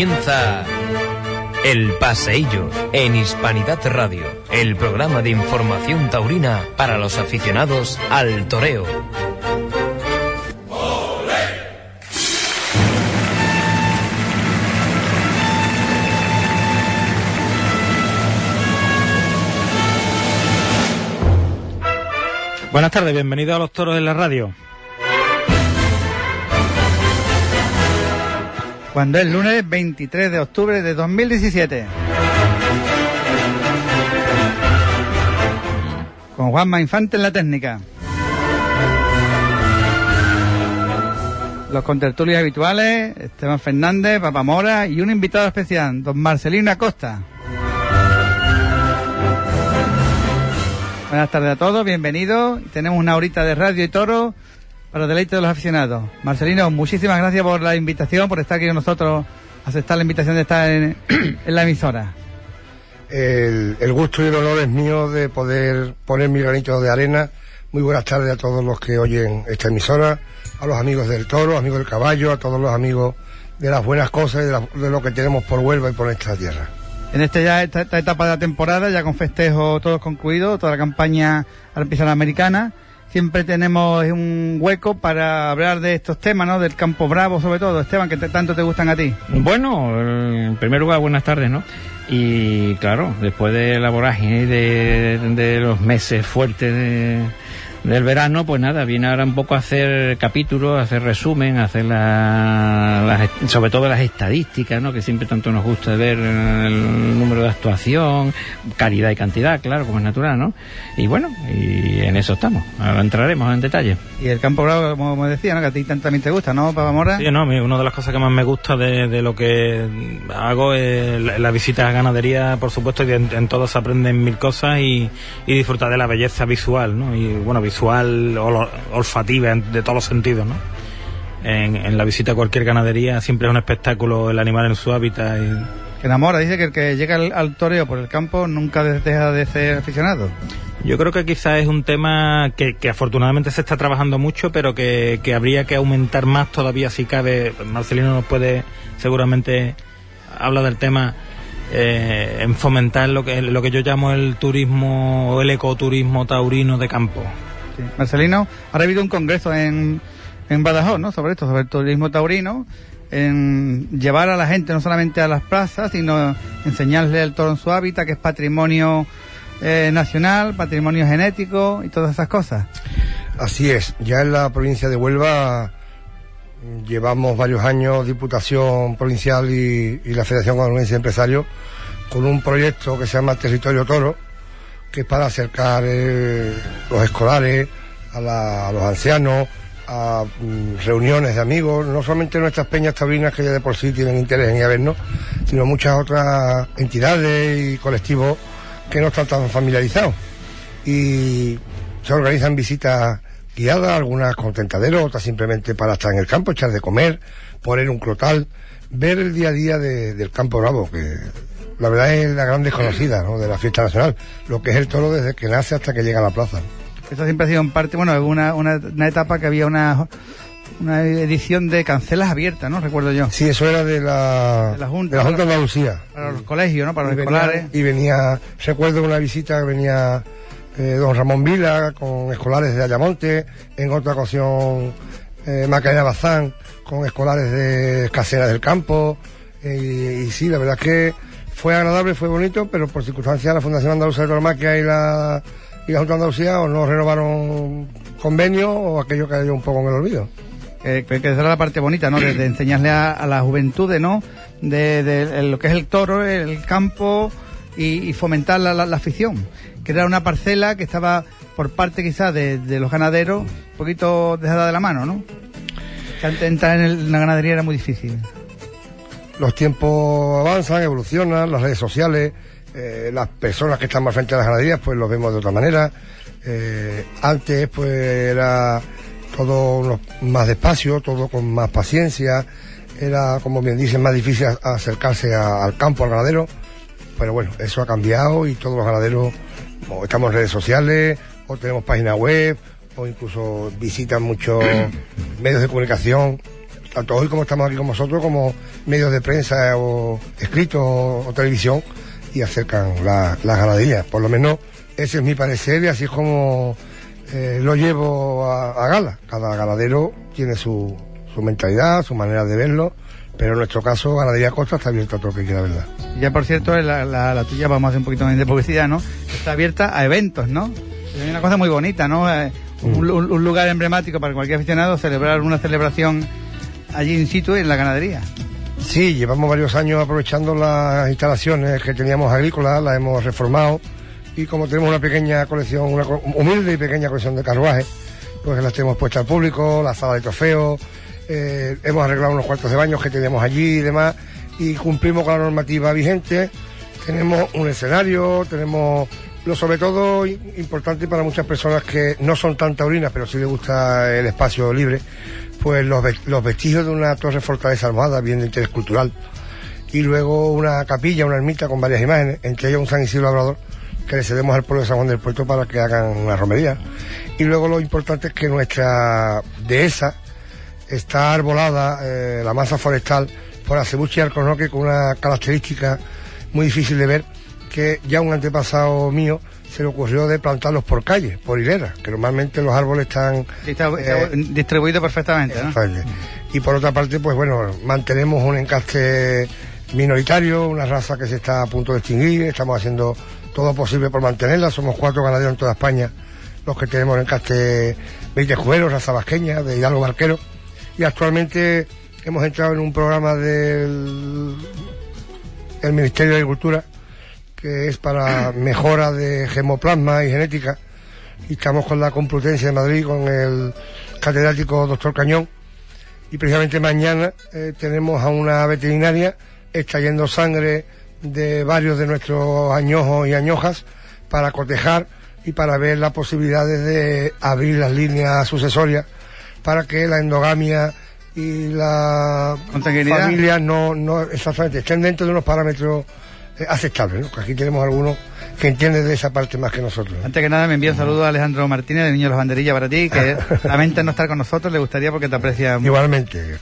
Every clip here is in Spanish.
Comienza El Paseillo en Hispanidad Radio, el programa de información taurina para los aficionados al toreo. Buenas tardes, bienvenidos a Los Toros en la Radio. Cuando es lunes 23 de octubre de 2017. Con Juanma Infante en la técnica. Los contertulios habituales, Esteban Fernández, Papa Mora y un invitado especial, don Marcelino Acosta. Buenas tardes a todos, bienvenidos. Tenemos una horita de radio y toro para deleite de los aficionados. Marcelino, muchísimas gracias por la invitación, por estar aquí con nosotros, aceptar la invitación de estar en la emisora. El gusto y el honor es mío de poder poner mi granito de arena. Muy buenas tardes a todos los que oyen esta emisora, a los amigos del toro, amigos del caballo, a todos los amigos de las buenas cosas y de lo que tenemos por Huelva y por esta tierra. En esta etapa de la temporada, ya con festejos todos concluidos, toda la campaña al empezar la americana, siempre tenemos un hueco para hablar de estos temas, ¿no? Del Campo Bravo, sobre todo. Esteban, que tanto te gustan a ti. Bueno, en primer lugar, buenas tardes, ¿no? Y claro, después de la vorágine de los meses fuertes del verano, pues nada, viene ahora un poco a hacer capítulos, a hacer resumen, a hacer sobre todo las estadísticas, ¿no? Que siempre tanto nos gusta ver el número de actuación, calidad y cantidad, claro, como es natural, ¿no? Y bueno, y en eso estamos. Ahora entraremos en detalle. Y el Campo Bravo, como decía, ¿no? Que a ti también te gusta, ¿no, Papa Mora? Sí, no, una de las cosas que más me gusta de lo que hago es la visita a ganadería, por supuesto, y en todas se aprenden mil cosas y disfrutar de la belleza visual, ¿no? Y bueno, visual, olfativa, de todos los sentidos, ¿no? En la visita a cualquier ganadería siempre es un espectáculo el animal en su hábitat. Que enamora, dice que el que llega al toreo por el campo nunca deja de ser aficionado. Yo creo que quizás es un tema que afortunadamente se está trabajando mucho, pero que habría que aumentar más todavía si cabe. Marcelino nos puede seguramente hablar del tema, en fomentar lo que yo llamo el turismo o el ecoturismo taurino de campo. Sí. Marcelino, ahora ha habido un congreso en Badajoz, ¿no? Sobre el turismo taurino, en llevar a la gente no solamente a las plazas, sino enseñarle el toro en su hábitat, que es patrimonio nacional, patrimonio genético y todas esas cosas. Así es, ya en la provincia de Huelva llevamos varios años, Diputación Provincial y la Federación Huelvense de Empresarios, con un proyecto que se llama Territorio Toro, que es para acercar los escolares a los ancianos, a reuniones de amigos, no solamente nuestras peñas taurinas, que ya de por sí tienen interés en ir a vernos, sino muchas otras entidades y colectivos que no están tan familiarizados. Y se organizan visitas guiadas, algunas con tentaderos, otras simplemente para estar en el campo, echar de comer, poner un crotal, ver el día a día del Campo Bravo, que la verdad es la gran desconocida, ¿no? De la fiesta nacional, lo que es el toro desde que nace hasta que llega a la plaza. Eso siempre ha sido en parte, bueno, una etapa que había una edición de cancelas abiertas, ¿no? Recuerdo yo. Sí, eso era de la Junta de Andalucía. Para los colegios, ¿no? Para los escolares. Y venía, recuerdo una visita que venía don Ramón Vila con escolares de Ayamonte, en otra ocasión Macarena Bazán con escolares de Caseras del Campo, y sí, la verdad es que fue agradable, fue bonito, pero por circunstancias la Fundación Andaluza de Tauromaquia y la Junta de Andalucía o no renovaron convenio o aquello cayó un poco en el olvido. Que esa era la parte bonita, ¿no? De enseñarle a la juventud, ¿no? De lo que es el toro, el campo y fomentar la afición. Que era una parcela que estaba por parte quizás de los ganaderos un poquito dejada de la mano, ¿no? Que antes entrar en la ganadería era muy difícil. Los tiempos avanzan, evolucionan, las redes sociales, las personas que están más frente a las ganaderías pues los vemos de otra manera. Antes pues era todo más despacio, todo con más paciencia, era, como bien dicen, más difícil acercarse al campo, al ganadero, pero bueno, eso ha cambiado y todos los ganaderos estamos en redes sociales, o tenemos página web, o incluso visitan muchos medios de comunicación tanto hoy como estamos aquí con vosotros, como medios de prensa o escritos o televisión, y acercan las ganaderías. Por lo menos ese es mi parecer y así es como lo llevo a gala. Cada ganadero tiene su mentalidad, su manera de verlo, pero en nuestro caso Ganadería Costa está abierta a todo el que quiera verla. Ya por cierto, la tuya, vamos a hacer un poquito más de publicidad, ¿no? Está abierta a eventos, ¿no? Es una cosa muy bonita, ¿no? Un lugar emblemático para cualquier aficionado, celebrar una celebración allí in situ en la ganadería. Sí, llevamos varios años aprovechando las instalaciones que teníamos agrícolas, las hemos reformado, y como tenemos una pequeña colección, una humilde y pequeña colección de carruajes, pues las tenemos puestas al público, la sala de trofeos, hemos arreglado unos cuartos de baños que teníamos allí y demás, y cumplimos con la normativa vigente. Tenemos un escenario, tenemos lo sobre todo importante para muchas personas que no son tan taurinas, pero sí les gusta el espacio libre, pues los vestigios de una torre fortaleza almohada bien de interés cultural, y luego una capilla, una ermita con varias imágenes, entre ellas un San Isidro Labrador que le cedemos al pueblo de San Juan del Puerto para que hagan una romería. Y luego lo importante es que nuestra dehesa está arbolada, la masa forestal, por acebuche y alcornoque, con una característica muy difícil de ver, que ya un antepasado mío se le ocurrió de plantarlos por calles, por hileras, que normalmente los árboles están está distribuidos perfectamente, ¿no? Y por otra parte, pues bueno, mantenemos un encaste minoritario, una raza que se está a punto de extinguir, estamos haciendo todo posible por mantenerla. Somos 4 ganaderos en toda España los que tenemos encaste 20 juberos, raza vasqueña, de Hidalgo Barquero, y actualmente hemos entrado en un programa del Ministerio de Agricultura, que es para mejora de gemoplasma y genética, y estamos con la Complutense de Madrid, con el catedrático doctor Cañón, y precisamente mañana tenemos a una veterinaria extrayendo sangre de varios de nuestros añojos y añojas para cotejar y para ver las posibilidades de abrir las líneas sucesorias para que la endogamia y la familia no exactamente estén dentro de unos parámetros aceptables, ¿no? Que aquí tenemos algunos que entienden de esa parte más que nosotros, ¿no? Antes que nada me envío un saludo a Alejandro Martínez de Niños de los Banderillas para ti, que lamenta no estar con nosotros, le gustaría porque te aprecia mucho. Igualmente.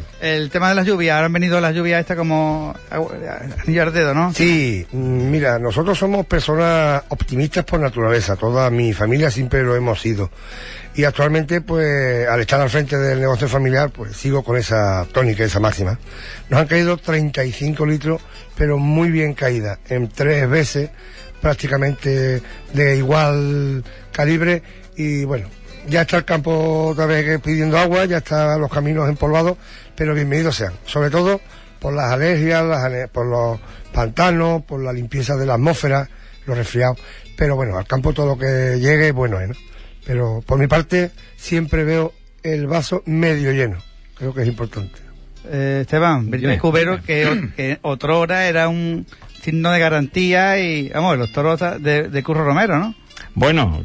El tema de las lluvias, ahora han venido las lluvias esta como anillo al dedo, ¿no? Sí, mira, nosotros somos personas optimistas por naturaleza, toda mi familia siempre lo hemos sido, y actualmente pues al estar al frente del negocio familiar pues sigo con esa tónica, esa máxima. Nos han caído 35 litros, pero muy bien caída, en 3 veces prácticamente de igual calibre, y bueno, ya está el campo otra vez pidiendo agua, ya están los caminos empolvados, pero bienvenidos sean, sobre todo por las alergias, por los pantanos, por la limpieza de la atmósfera, los resfriados, pero bueno, al campo todo lo que llegue es bueno, ¿no? Pero por mi parte siempre veo el vaso medio lleno, creo que es importante. Esteban, Cubero, que otrora era un signo de garantía, y vamos, los toros de Curro Romero, ¿no? Bueno,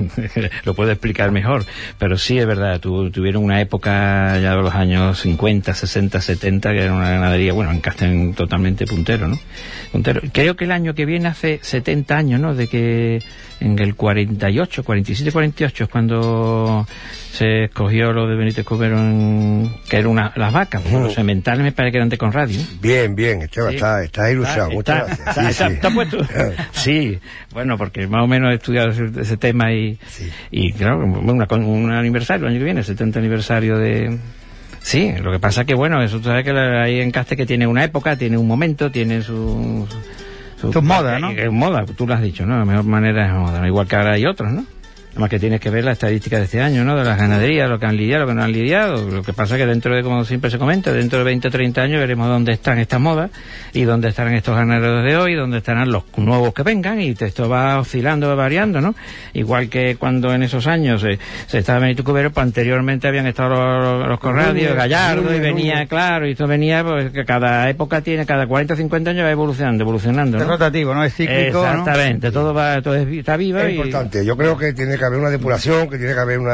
lo puedo explicar mejor, pero sí es verdad, tuvieron una época ya de los años 50, 60, 70, que era una ganadería, bueno, en Castén totalmente puntero, ¿no? Puntero. Creo que el año que viene hace 70 años, ¿no? De que en el 48, 47, 48 es cuando se escogió lo de Benítez Cubero, que eran las vacas, los sementales me parece que eran de Conradio. Bien, Esteban, sí. Está ilustrado, muchas gracias. ¿Está puesto? Sí, bueno, porque más o menos he estudiado ese tema y claro, un aniversario, el año que viene, 70 aniversario de... Sí, lo que pasa es que bueno, eso tú sabes que hay encaste que tiene una época, tiene un momento, tiene su moda, ¿no? Es moda, tú lo has dicho, ¿no? La mejor manera es moda, igual que ahora hay otros, ¿no? Además que tienes que ver la estadística de este año, ¿no? De las ganaderías, lo que han lidiado, lo que no han lidiado. Lo que pasa es que dentro de, como siempre se comenta, dentro de 20 o 30 años veremos dónde están estas modas y dónde estarán estos ganaderos de hoy, dónde estarán los nuevos que vengan, y esto va oscilando, va variando, ¿no? Igual que cuando en esos años se estaba Benito Cubero, pues anteriormente habían estado los Corradios, Gallardo, y venía, claro, y esto venía, pues que cada época tiene, cada 40 o 50 años va evolucionando, ¿no? Es rotativo, ¿no? Es cíclico, exactamente, ¿no? Todo está vivo. Es importante, yo creo que tiene que haber una depuración, que tiene que haber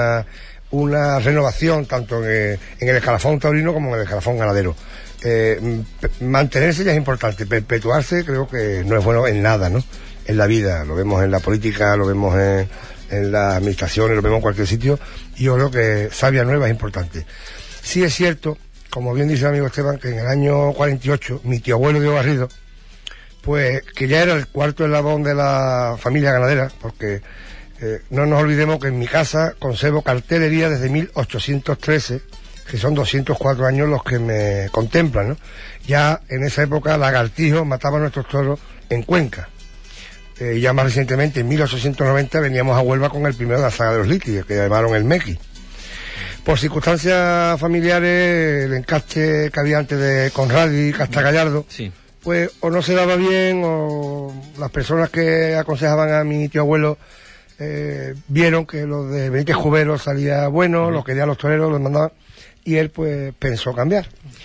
una renovación tanto en el escalafón taurino como en el escalafón ganadero. Mantenerse ya es importante, perpetuarse creo que no es bueno en nada, ¿no? En la vida, lo vemos en la política, lo vemos en las administraciones, lo vemos en cualquier sitio, y yo creo que savia nueva es importante. Sí es cierto como bien dice el amigo Esteban, que en el año 48 mi tío abuelo Diego Garrido, pues que ya era el cuarto eslabón de la familia ganadera, porque no nos olvidemos que en mi casa conservo cartelería desde 1813, que son 204 años los que me contemplan, ¿no? Ya en esa época lagartijos mataban nuestros toros en Cuenca. Ya más recientemente, en 1890, veníamos a Huelva con el primero de la saga de los litios, que llamaron el Mequi. Por circunstancias familiares, el encaste que había antes de Conradi y Castagallardo, Sí. pues o no se daba bien, o las personas que aconsejaban a mi tío abuelo vieron que lo de Benítez Jubero salía bueno, lo querían los toreros, los mandaban, y él pues pensó cambiar.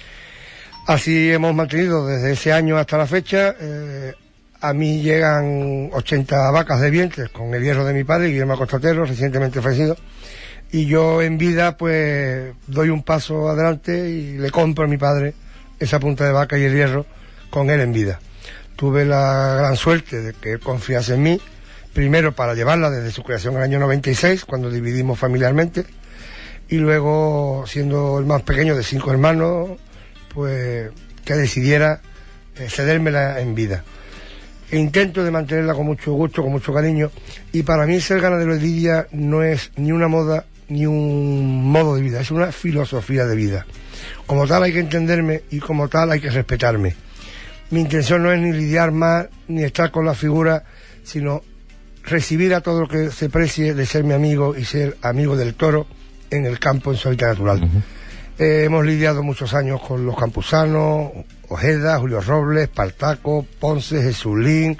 Así hemos mantenido desde ese año hasta la fecha. A mí llegan 80 vacas de vientres con el hierro de mi padre, Guillermo Acostatero, recientemente fallecido, y yo en vida pues doy un paso adelante y le compro a mi padre esa punta de vaca y el hierro con él en vida. Tuve la gran suerte de que él confiase en mí, primero para llevarla desde su creación en el año 96, cuando dividimos familiarmente, y luego, siendo el más pequeño de 5 hermanos, pues que decidiera cedérmela en vida. E intento de mantenerla con mucho gusto, con mucho cariño, y para mí ser ganadero de lidia no es ni una moda ni un modo de vida, es una filosofía de vida. Como tal hay que entenderme y como tal hay que respetarme. Mi intención no es ni lidiar más ni estar con la figura, sino recibir a todo lo que se precie de ser mi amigo y ser amigo del toro en el campo, en su hábitat natural. Hemos lidiado muchos años con los campusanos, Ojeda, Julio Robles, Partaco, Ponce, Jesulín,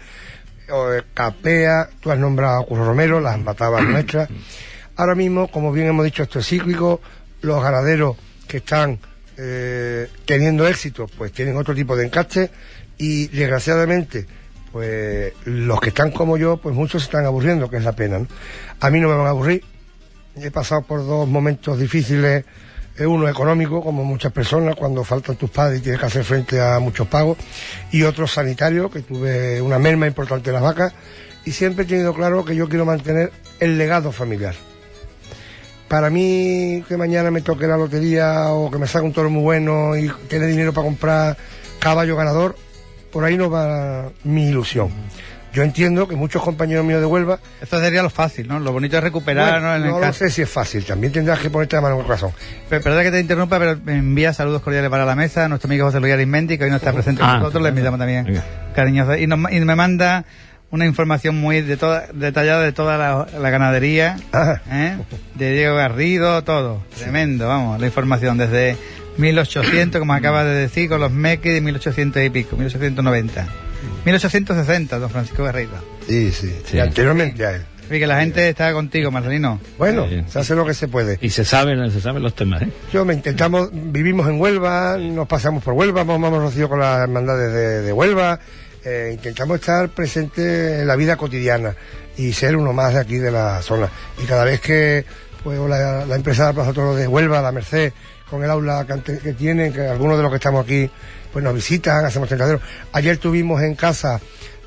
Capea, tú has nombrado a Curro Romero, las matabas nuestras. Ahora mismo, como bien hemos dicho, esto es cíclico, los ganaderos que están teniendo éxito, pues tienen otro tipo de encaste, y desgraciadamente, pues los que están como yo, pues muchos se están aburriendo, que es la pena, ¿no? A mí no me van a aburrir. He pasado por 2 momentos difíciles, uno económico, como muchas personas, cuando faltan tus padres y tienes que hacer frente a muchos pagos, y otro sanitario, que tuve una merma importante de las vacas, y siempre he tenido claro que yo quiero mantener el legado familiar. Para mí, que mañana me toque la lotería o que me salga un toro muy bueno y tener dinero para comprar caballo ganador, por ahí no va mi ilusión. Yo entiendo que muchos compañeros míos de Huelva... Esto sería lo fácil, ¿no? Lo bonito es recuperar, bueno, ¿no? No lo sé si es fácil, también tendrás que ponerte la mano en el corazón. Perdón que te interrumpa, pero me envía saludos cordiales para la mesa a nuestro amigo José Luis Arismendi, que hoy no está presente con nosotros, le enviamos también cariñoso. Y me manda una información muy detallada de toda la ganadería, de Diego Garrido, todo. Tremendo, vamos, la información desde 1800, como acaba de decir, con los Mequi de 1800 y pico, 1890. 1860, don Francisco Garrido. Sí. Y anteriormente a él. Y que la gente está contigo, Marcelino. Bueno, se hace lo que se puede. Y se saben los temas, ¿eh? Vivimos en Huelva, nos pasamos por Huelva, vamos Rocío con las hermandades de Huelva, intentamos estar presentes en la vida cotidiana y ser uno más de aquí de la zona. Y cada vez que pues la empresa de Plaza Toro de Huelva, la Merced, con el aula que tienen, que algunos de los que estamos aquí pues nos visitan, hacemos tentaderos. Ayer tuvimos en casa,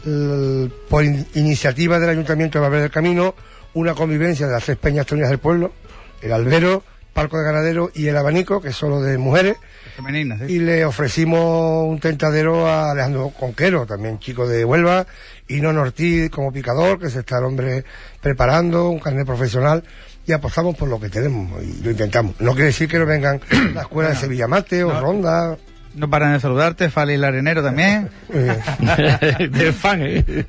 por iniciativa del Ayuntamiento de Valverde del Camino, una convivencia de las 3 peñas taurinas del pueblo, el albero, palco de ganadero y el abanico, que es solo de mujeres. Femeninas, ¿sí? Y le ofrecimos un tentadero a Alejandro Conquero, también chico de Huelva, y Nono Ortiz como picador, que se está el hombre preparando, un carnet profesional, y apostamos por lo que tenemos y lo intentamos. No quiere decir que no vengan la escuela de Sevilla Mate o Ronda. No paran de saludarte, Fali el Arenero también. Del fan,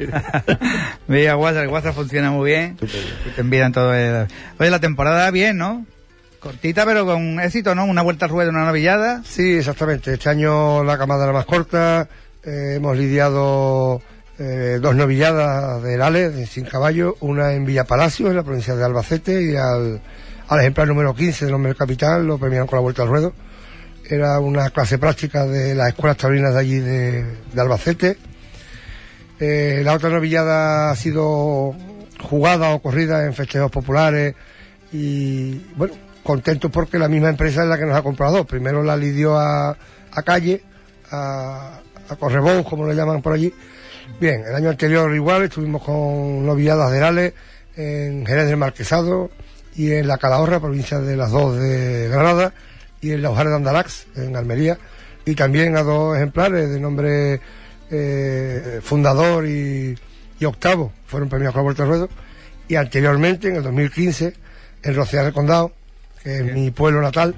Mira, el WhatsApp funciona muy bien. Te envían todo. Oye, la temporada bien, ¿no? Cortita, pero con éxito, ¿no? Una vuelta al ruedo, una novillada. Sí, exactamente. Este año la camada era más corta. Hemos lidiado 2 novilladas del Ale, sin caballo. Una en Villa Palacio, en la provincia de Albacete, y al ejemplar número 15 del hombre capital lo premiaron con la vuelta al ruedo. Era una clase práctica de las escuelas taurinas de allí de Albacete. La otra novillada ha sido jugada o corrida en festejos populares y, bueno, contentos porque la misma empresa es la que nos ha comprado. Primero la lidió a Calle, a Correbous, como le llaman por allí. Bien, el año anterior igual estuvimos con novilladas de Ale en Jerez del Marquesado y en la Calahorra, provincia de las Dos de Granada. y en la Ojara de Andalax, en Almería, y también a 2 ejemplares de nombre Fundador y Octavo, fueron premiados con la Vuelta al Ruedo, y anteriormente, en el 2015, en Rociar del Condado, que es mi pueblo natal,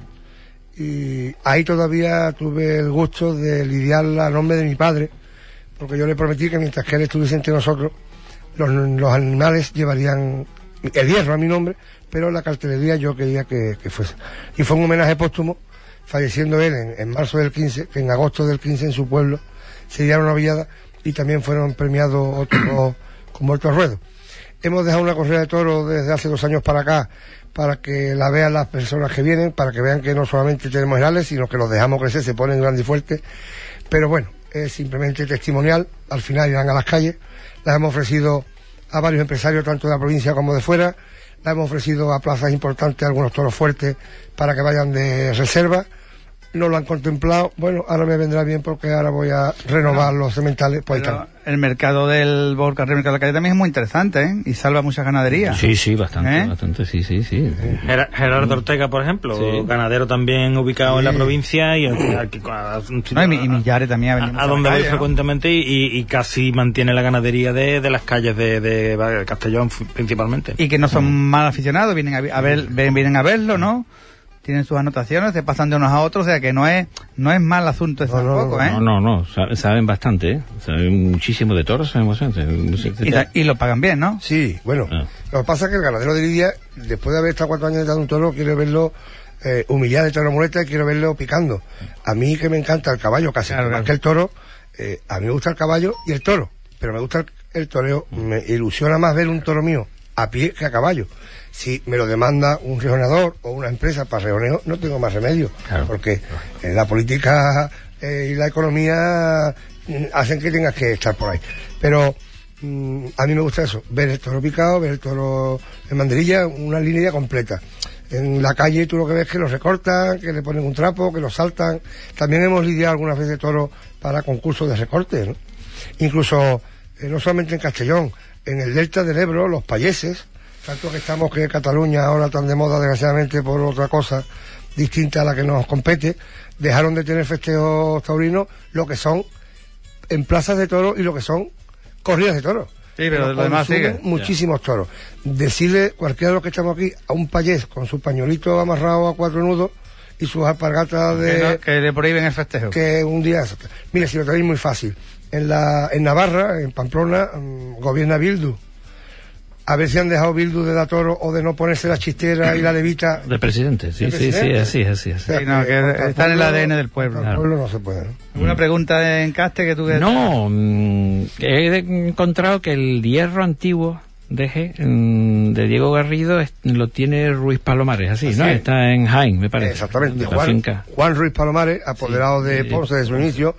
y ahí todavía tuve el gusto de lidiarla a nombre de mi padre, porque yo le prometí que mientras que él estuviese entre nosotros, los animales llevarían el hierro a mi nombre, pero la cartelería yo quería que fuese. Y fue un homenaje póstumo, falleciendo él en marzo del 15, que en agosto del 15 en su pueblo se dieron una novillada y también fueron premiados otros con Vuelta al Ruedo. Hemos dejado una corrida de toros desde hace 2 años para acá, para que la vean las personas que vienen, para que vean que no solamente tenemos herales, sino que los dejamos crecer, se ponen grandes y fuertes. Pero bueno, es simplemente testimonial, al final irán a las calles. Las hemos ofrecido a varios empresarios, tanto de la provincia como de fuera. Las hemos ofrecido a plazas importantes, algunos toros fuertes, para que vayan de reserva. No lo han contemplado. Bueno, ahora me vendrá bien porque ahora voy a renovar los sementales. Pues el mercado del Volcarril, el mercado de la calle también es muy interesante, ¿eh? Y salva muchas ganaderías. Sí, bastante, sí. Gerardo Ortega, por ejemplo, sí. Ganadero también ubicado en la provincia y y Millares también a donde voy frecuentemente y casi mantiene la ganadería de las calles de Castellón principalmente. Y que no son mal aficionados, vienen a verlo, ¿no? Tienen sus anotaciones, se pasan de unos a otros, o sea que no es mal asunto ese tampoco, ¿eh? No, saben bastante, ¿eh? Saben muchísimo de toros, sabemos bastante. Y lo pagan bien, ¿no? Sí, bueno, lo que pasa es que el ganadero de Lidia, después de haber estado 4 años detrás de un toro, quiere verlo humillar de toro muleta y quiero verlo picando. A mí que me encanta el caballo, casi más que el toro, a mí me gusta el caballo y el toro, pero me gusta el toreo, me ilusiona más ver un toro mío a pie que a caballo. Si me lo demanda un rejoneador o una empresa para rejoneo, no tengo más remedio, porque la política y la economía hacen que tengas que estar por ahí. Pero a mí me gusta eso, ver el toro picado, ver el toro en banderilla, una línea completa. En la calle tú lo que ves es que los recortan, que le ponen un trapo, que los saltan. También hemos lidiado algunas veces toros para concursos de recortes, ¿no? Incluso, no solamente en Castellón, en el delta del Ebro, los payeses, tanto que estamos que Cataluña ahora tan de moda desgraciadamente por otra cosa distinta a la que nos compete, dejaron de tener festejos taurinos, lo que son en plazas de toros y lo que son corridas de toros. Sí, pero lo demás sigue. Muchísimos toros. Decirle cualquiera de los que estamos aquí a un payés con su pañuelito amarrado a 4 nudos y sus alpargatas que le prohíben el festejo. Que un día... Mire, si lo tenéis muy fácil. En Navarra, en Pamplona, gobierna Bildu. A ver si han dejado Bildu de dar toro o de no ponerse la chistera y la levita. De presidente, sí, así. Sí, no, que está en el ADN del pueblo. El pueblo no se puede, ¿no? ¿Una pregunta en Caste que tú... No, he encontrado que el hierro antiguo de Diego Garrido lo tiene Ruiz Palomares, así, ¿no? Está en Jaén, me parece. Exactamente. Finca. Juan Ruiz Palomares, apoderado de Ponce de su inicio,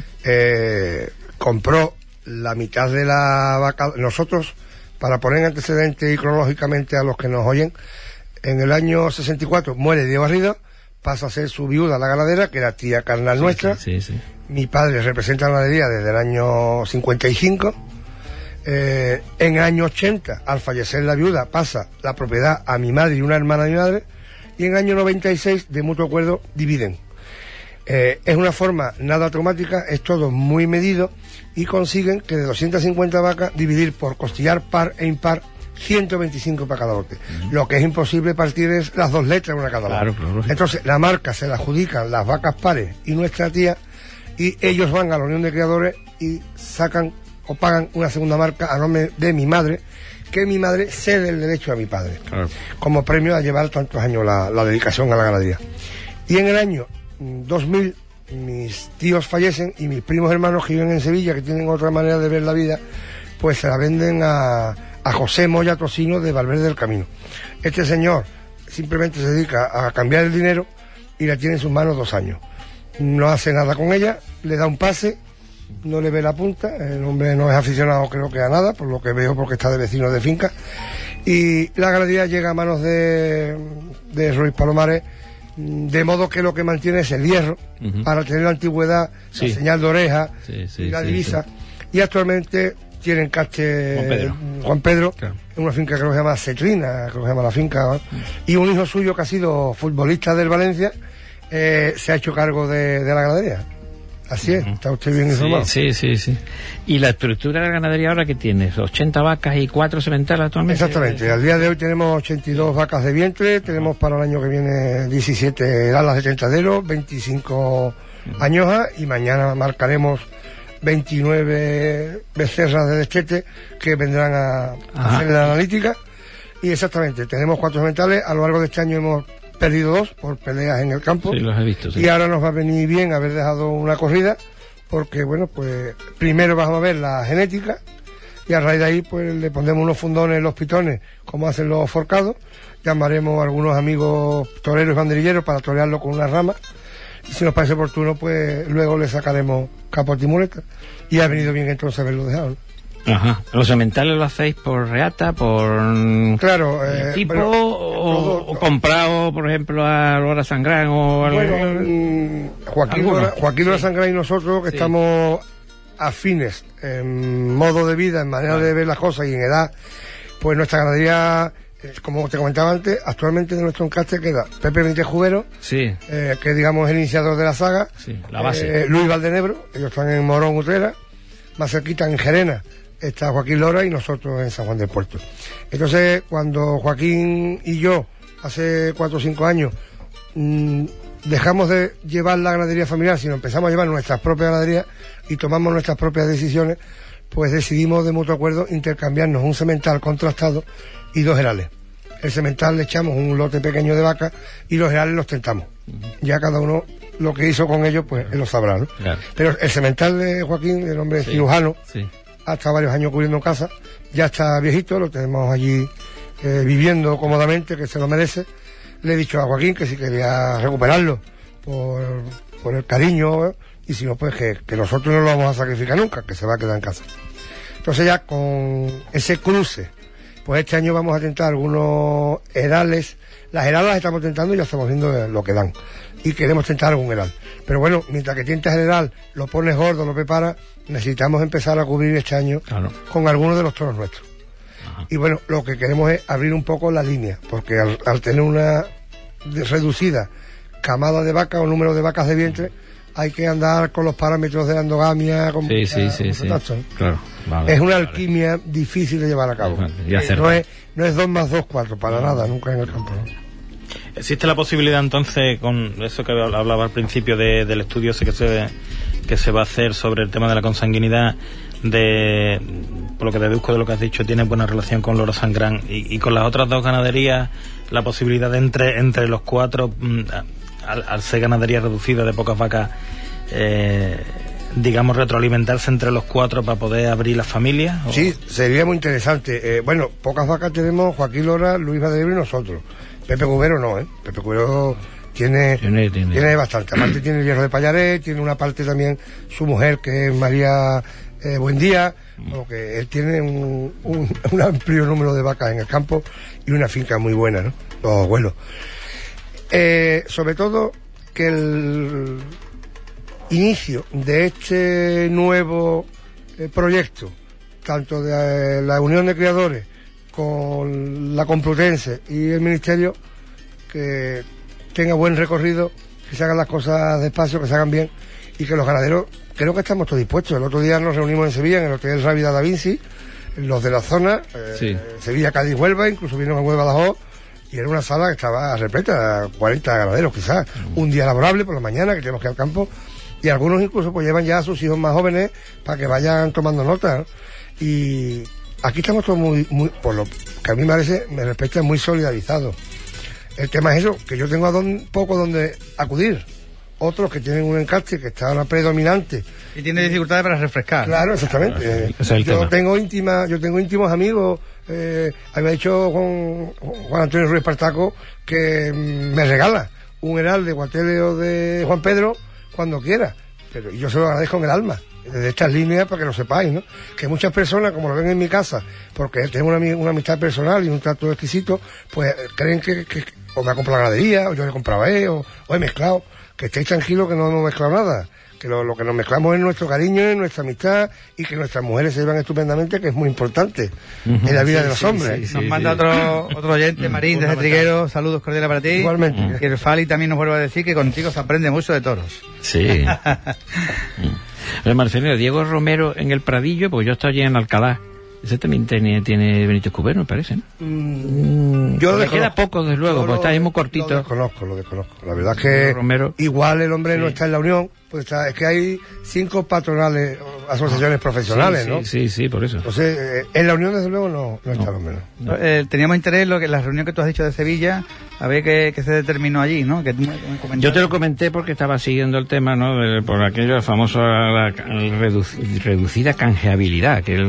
compró la mitad de la vaca. Nosotros, para poner antecedente y cronológicamente a los que nos oyen, en el año 64 muere Diego Garrido, pasa a ser su viuda la ganadera, que era tía carnal nuestra. Sí. Mi padre representa la ganadería desde el año 55. En el año 80, al fallecer la viuda, pasa la propiedad a mi madre y una hermana de mi madre, y en el año 96, de mutuo acuerdo, dividen. Es una forma nada automática, es todo muy medido, y consiguen que de 250 vacas dividir por costillar par e impar 125 para cada lote. Lo que es imposible partir es las 2 letras una cada lado. Claro. Entonces la marca se la adjudican las vacas pares y nuestra tía, y ellos van a la unión de criadores y sacan o pagan una segunda marca a nombre de mi madre, que mi madre cede el derecho a mi padre, como premio a llevar tantos años la dedicación a la ganadería. Y en el año 2000 mis tíos fallecen y mis primos hermanos que viven en Sevilla, que tienen otra manera de ver la vida, pues se la venden a José Moya Tocino de Valverde del Camino. Este señor simplemente se dedica a cambiar el dinero y la tiene en sus manos 2 años. No hace nada con ella, le da un pase, no le ve la punta, el hombre no es aficionado creo que a nada, por lo que veo, porque está de vecino de finca, y la ganadería llega a manos de Ruiz Palomares, de modo que lo que mantiene es el hierro, para tener la antigüedad, la señal de oreja, y la divisa, y actualmente tienen caste Juan Pedro, en una finca que se llama Cetrina, que se llama la finca, y un hijo suyo que ha sido futbolista del Valencia, se ha hecho cargo de la ganadería. Así es, está usted bien informado. Sí. ¿Y la estructura de la ganadería ahora que tienes? ¿80 vacas y 4 sementales actualmente? Exactamente, al día de hoy tenemos 82 vacas de vientre, tenemos para el año que viene 17 alas de tentadero, 25 añojas y mañana marcaremos 29 becerras de destete que vendrán a hacer la analítica. Y exactamente, tenemos 4 sementales, a lo largo de este año hemos perdido 2 por peleas en el campo. Sí, los he visto, sí. Y ahora nos va a venir bien haber dejado una corrida, porque bueno, pues primero vamos a ver la genética y a raíz de ahí pues le pondremos unos fundones en los pitones, como hacen los forcados, llamaremos a algunos amigos toreros y banderilleros para torearlo con una rama, y si nos parece oportuno pues luego le sacaremos capote y muleta, y ha venido bien entonces haberlo dejado, ¿no? Ajá. ¿Los sementales lo hacéis por reata, por claro, tipo bueno, o comprado, por ejemplo, a Lora Sangrán o algo? Bueno, Joaquín Lora Sangrán y nosotros que estamos afines en modo de vida, en manera de ver las cosas y en edad, pues nuestra ganadería, como te comentaba antes, actualmente de nuestro encaste queda Pepe Benítez Jubero, que digamos es el iniciador de la saga, la base. Luis Valdenebro, ellos están en Morón, Utrera, más cerquita en Gerena está Joaquín Lora y nosotros en San Juan del Puerto. Entonces, cuando Joaquín y yo, hace 4 o 5 años, dejamos de llevar la ganadería familiar, sino empezamos a llevar nuestras propias ganaderías y tomamos nuestras propias decisiones, pues decidimos de mutuo acuerdo intercambiarnos un semental contrastado y 2 herales. El semental le echamos un lote pequeño de vaca y los herales los tentamos. Ya cada uno lo que hizo con ellos, pues él lo sabrá, ¿no? Claro. Pero el semental de Joaquín, el hombre cirujano, ha estado varios años cubriendo casa, ya está viejito, lo tenemos allí viviendo cómodamente, que se lo merece. Le he dicho a Joaquín que si quería recuperarlo por el cariño, y si no, pues que nosotros no lo vamos a sacrificar nunca, que se va a quedar en casa. Entonces ya con ese cruce, pues este año vamos a tentar algunos herales. Las heralas estamos tentando y ya estamos viendo lo que dan. Y queremos tentar algún heral. Pero bueno, mientras que tientas el heral, lo pones gordo, lo preparas, necesitamos empezar a cubrir este año con algunos de los toros nuestros. Ajá. Y bueno, lo que queremos es abrir un poco la línea, porque al tener una reducida camada de vaca o número de vacas de vientre, hay que andar con los parámetros de la endogamia. Claro, es una alquimia difícil de llevar a cabo. No es 2 más 2, 4, para nada, nunca en el campo, ¿no? ¿Existe la posibilidad entonces, con eso que hablaba al principio del estudio ese que se va a hacer sobre el tema de la consanguinidad, por lo que deduzco de lo que has dicho, tiene buena relación con Lora Sangrán y con las otras 2 ganaderías, la posibilidad de entre los 4, al ser ganadería reducida de pocas vacas, digamos, retroalimentarse entre los 4 para poder abrir las familias? ¿O? Sí, sería muy interesante. Bueno, pocas vacas tenemos Joaquín Lora, Luis Valdenebro y nosotros. Pepe Cubero no, Pepe Cubero tiene bastante. Aparte tiene el hierro de Payaret, tiene una parte también su mujer que es María Buendía, porque él tiene un amplio número de vacas en el campo y una finca muy buena, ¿no? Los abuelos. Sobre todo que el inicio de este nuevo proyecto, tanto de la Unión de Criadores con la Complutense y el Ministerio, que tenga buen recorrido, que se hagan las cosas despacio, que se hagan bien y que los ganaderos, creo que estamos todos dispuestos. El otro día nos reunimos en Sevilla, en el Hotel Rábida Da Vinci, los de la zona, Sevilla, Cádiz, Huelva, incluso vino a Huelva Badajoz, y era una sala que estaba repleta, 40 ganaderos quizás, un día laborable por la mañana, que tenemos que ir al campo, y algunos incluso pues llevan ya a sus hijos más jóvenes para que vayan tomando nota, ¿no? Y aquí estamos todos muy, por lo que a mí me respecta, muy solidarizados. El tema es eso, que yo tengo poco donde acudir. Otros que tienen un encaste que está ahora predominante. Y tiene dificultades para refrescar. Claro, exactamente. Yo tengo íntimos amigos. Había dicho Juan Antonio Ruiz Partaco que me regala un heral de Guateleo de Juan Pedro cuando quiera. Pero yo se lo agradezco en el alma. Desde estas líneas, para que lo sepáis, ¿no? Que muchas personas, como lo ven en mi casa, porque tengo una amistad personal y un trato exquisito, pues creen que o me ha comprado la ganadería, o yo le compraba o he mezclado. Que estéis tranquilos que no hemos mezclado nada. que lo que nos mezclamos es nuestro cariño, es nuestra amistad, y que nuestras mujeres se llevan estupendamente, que es muy importante en la vida de los hombres. Nos manda otro oyente, Marín, desde Triguero, saludos cordiales para ti. Igualmente. Y el Fali también nos vuelve a decir que contigo se aprende mucho de toros. Sí. Marcelino, Diego Romero en el Pradillo, pues yo estoy allí en Alcalá. Ese también tiene Benito Escudero, me parece, ¿no? Yo le queda poco, desde luego, porque está ahí muy cortito. Lo desconozco. La verdad es que Romero, igual el hombre no está en la unión, pues es que hay 5 patronales, asociaciones profesionales, ¿no? Sí, por eso. Entonces, en la unión, desde luego, no está el hombre, ¿no? Teníamos interés en la reunión que tú has dicho de Sevilla, a ver qué se determinó allí, ¿no? Que yo te lo comenté porque estaba siguiendo el tema, ¿no? Por aquello famoso, la reducida canjeabilidad, que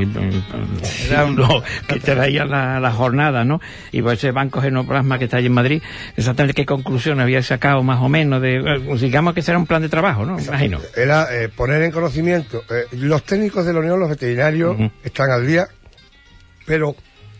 era que traía la jornada, ¿no? Y por ese Banco Genoplasma que está allí en Madrid, exactamente qué conclusión había sacado más o menos digamos que será un plan de trabajo, ¿no? Imagino. Era poner en conocimiento, los técnicos de la unión, los veterinarios, están al día, pero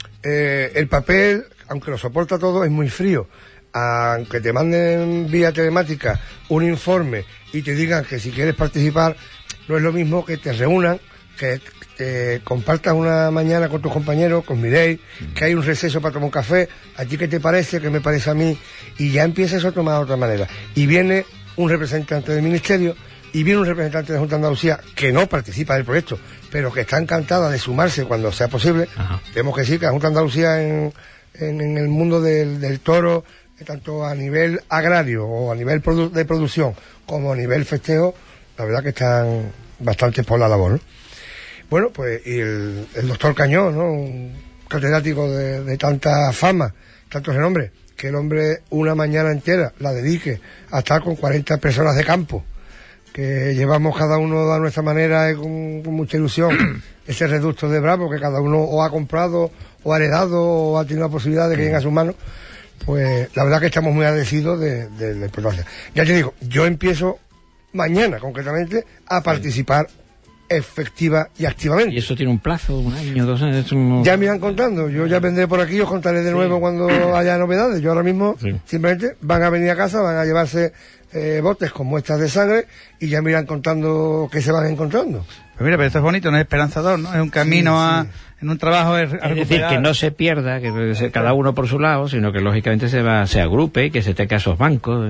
el papel, aunque lo soporta todo, es muy frío. Aunque te manden vía telemática un informe y te digan que si quieres participar, no es lo mismo que te reúnan, que te compartas una mañana con tus compañeros, con Mireille, que hay un receso para tomar un café, ¿a ti qué te parece? ¿Qué me parece a mí? Y ya empiezas a tomar de otra manera. Y viene un representante del Ministerio y viene un representante de Junta de Andalucía que no participa del proyecto, pero que está encantada de sumarse cuando sea posible. Ajá. Tenemos que decir que la Junta de Andalucía en el mundo del toro, tanto a nivel agrario o a nivel de producción como a nivel festejo, la verdad que están bastante por la labor, ¿no? Bueno, pues y el doctor Cañón, ¿no? Un catedrático de tanta fama, tanto renombre, que el hombre una mañana entera la dedique a estar con 40 personas de campo, que llevamos cada uno a nuestra manera con mucha ilusión ese reducto de Bravo que cada uno o ha comprado o ha heredado o ha tenido la posibilidad de que llegue a sus manos. Pues la verdad que estamos muy agradecidos de la importancia. Ya te digo, yo empiezo mañana concretamente a participar efectiva y activamente. ¿Y eso tiene un plazo, un año, 2 años? Ya me irán contando, yo ya vendré por aquí, os contaré de nuevo cuando haya novedades. Yo ahora mismo simplemente van a venir a casa, van a llevarse botes con muestras de sangre y ya me irán contando qué se van encontrando. Pues mira, pero esto es bonito, no es esperanzador, ¿no? Es un camino en un trabajo a recuperar. Es decir, que no se pierda, que cada uno por su lado, sino que lógicamente se agrupe y que se tenga esos bancos.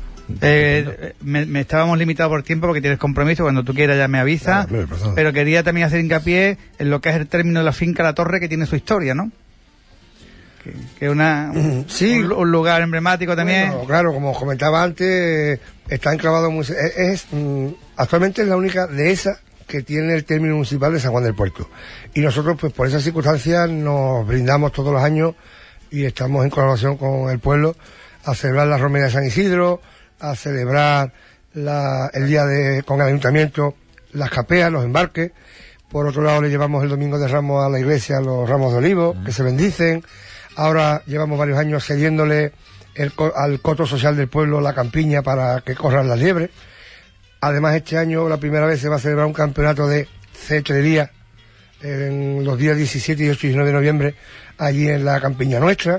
Me estábamos limitados por tiempo porque tienes compromiso, cuando tú quieras ya me avisa, pero quería también hacer hincapié en lo que es el término de la finca La Torre, que tiene su historia, ¿no? Que es un lugar emblemático también. Bueno, claro, como comentaba antes, está enclavado actualmente es la única dehesa que tiene el término municipal de San Juan del Puerto, y nosotros pues por esas circunstancias nos brindamos todos los años y estamos en colaboración con el pueblo a celebrar la romería de San Isidro, a celebrar el día con el ayuntamiento, las capeas, los embarques. Por otro lado, le llevamos el domingo de Ramos a la iglesia los ramos de olivo, que se bendicen. Ahora llevamos varios años cediéndole al coto social del pueblo la campiña para que corran las liebres. Además, este año, la primera vez, se va a celebrar un campeonato de cetrería en los días 17, 18 y 19 de noviembre, allí en la campiña nuestra.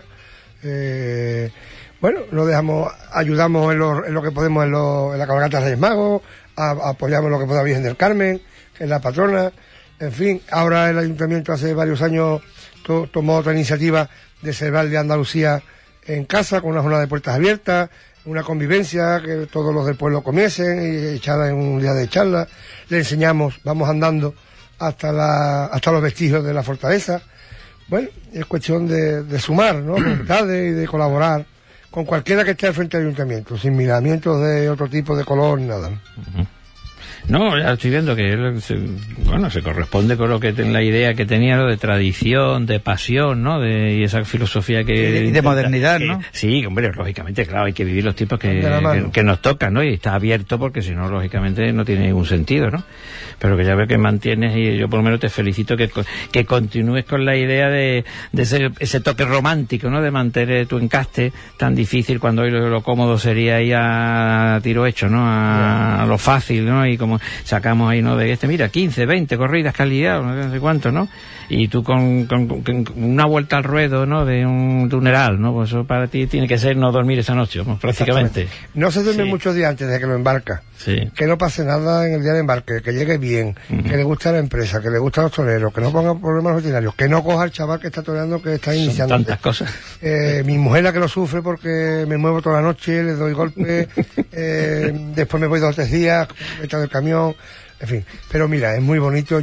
Bueno, ayudamos en lo que podemos en la cabalgata de Reyes Magos, apoyamos lo que pueda Virgen del Carmen, que es la patrona. En fin, ahora el ayuntamiento hace varios años tomó otra iniciativa de celebrar el de Andalucía en casa, con una jornada de puertas abiertas, una convivencia, que todos los del pueblo comiesen y echada en un día de charla. Le enseñamos, vamos andando hasta los vestigios de la fortaleza. Bueno, es cuestión de sumar, ¿no? Voluntades y de colaborar con cualquiera que esté al frente del ayuntamiento, sin miramientos de otro tipo de color ni nada. No, ya estoy viendo que él se corresponde con lo que la idea que tenía, ¿no? De tradición, de pasión, ¿no? Y esa filosofía que... Y de modernidad, ¿no? Sí, hombre, lógicamente, claro, hay que vivir los tiempos que nos tocan, ¿no? Y está abierto porque si no, lógicamente, no tiene ningún sentido, ¿no? Pero que ya veo que mantienes, y yo por lo menos te felicito que continúes con la idea de ese toque romántico, ¿no? De mantener tu encaste tan difícil cuando hoy lo cómodo sería ir a tiro hecho, ¿no? A lo fácil, ¿no? Y como sacamos ahí, ¿no? De mira, 15, 20 corridas que has liado, no sé cuánto, ¿no? Y tú con una vuelta al ruedo, ¿no? De un tuneral, ¿no? Pues eso para ti tiene que ser no dormir esa noche, ¿no? Prácticamente. No se duerme muchos días antes de que lo embarca. Sí. Que no pase nada en el día de embarque, que llegue bien, que le guste a la empresa, que le guste a los toreros, que no ponga problemas rutinarios, que no coja al chaval que está toreando, que está iniciando. Tantas cosas. Mi mujer la que lo sufre porque me muevo toda la noche, le doy golpes, después me voy 2 o 3 días, me echo del camión, en fin. Pero mira, es muy bonito.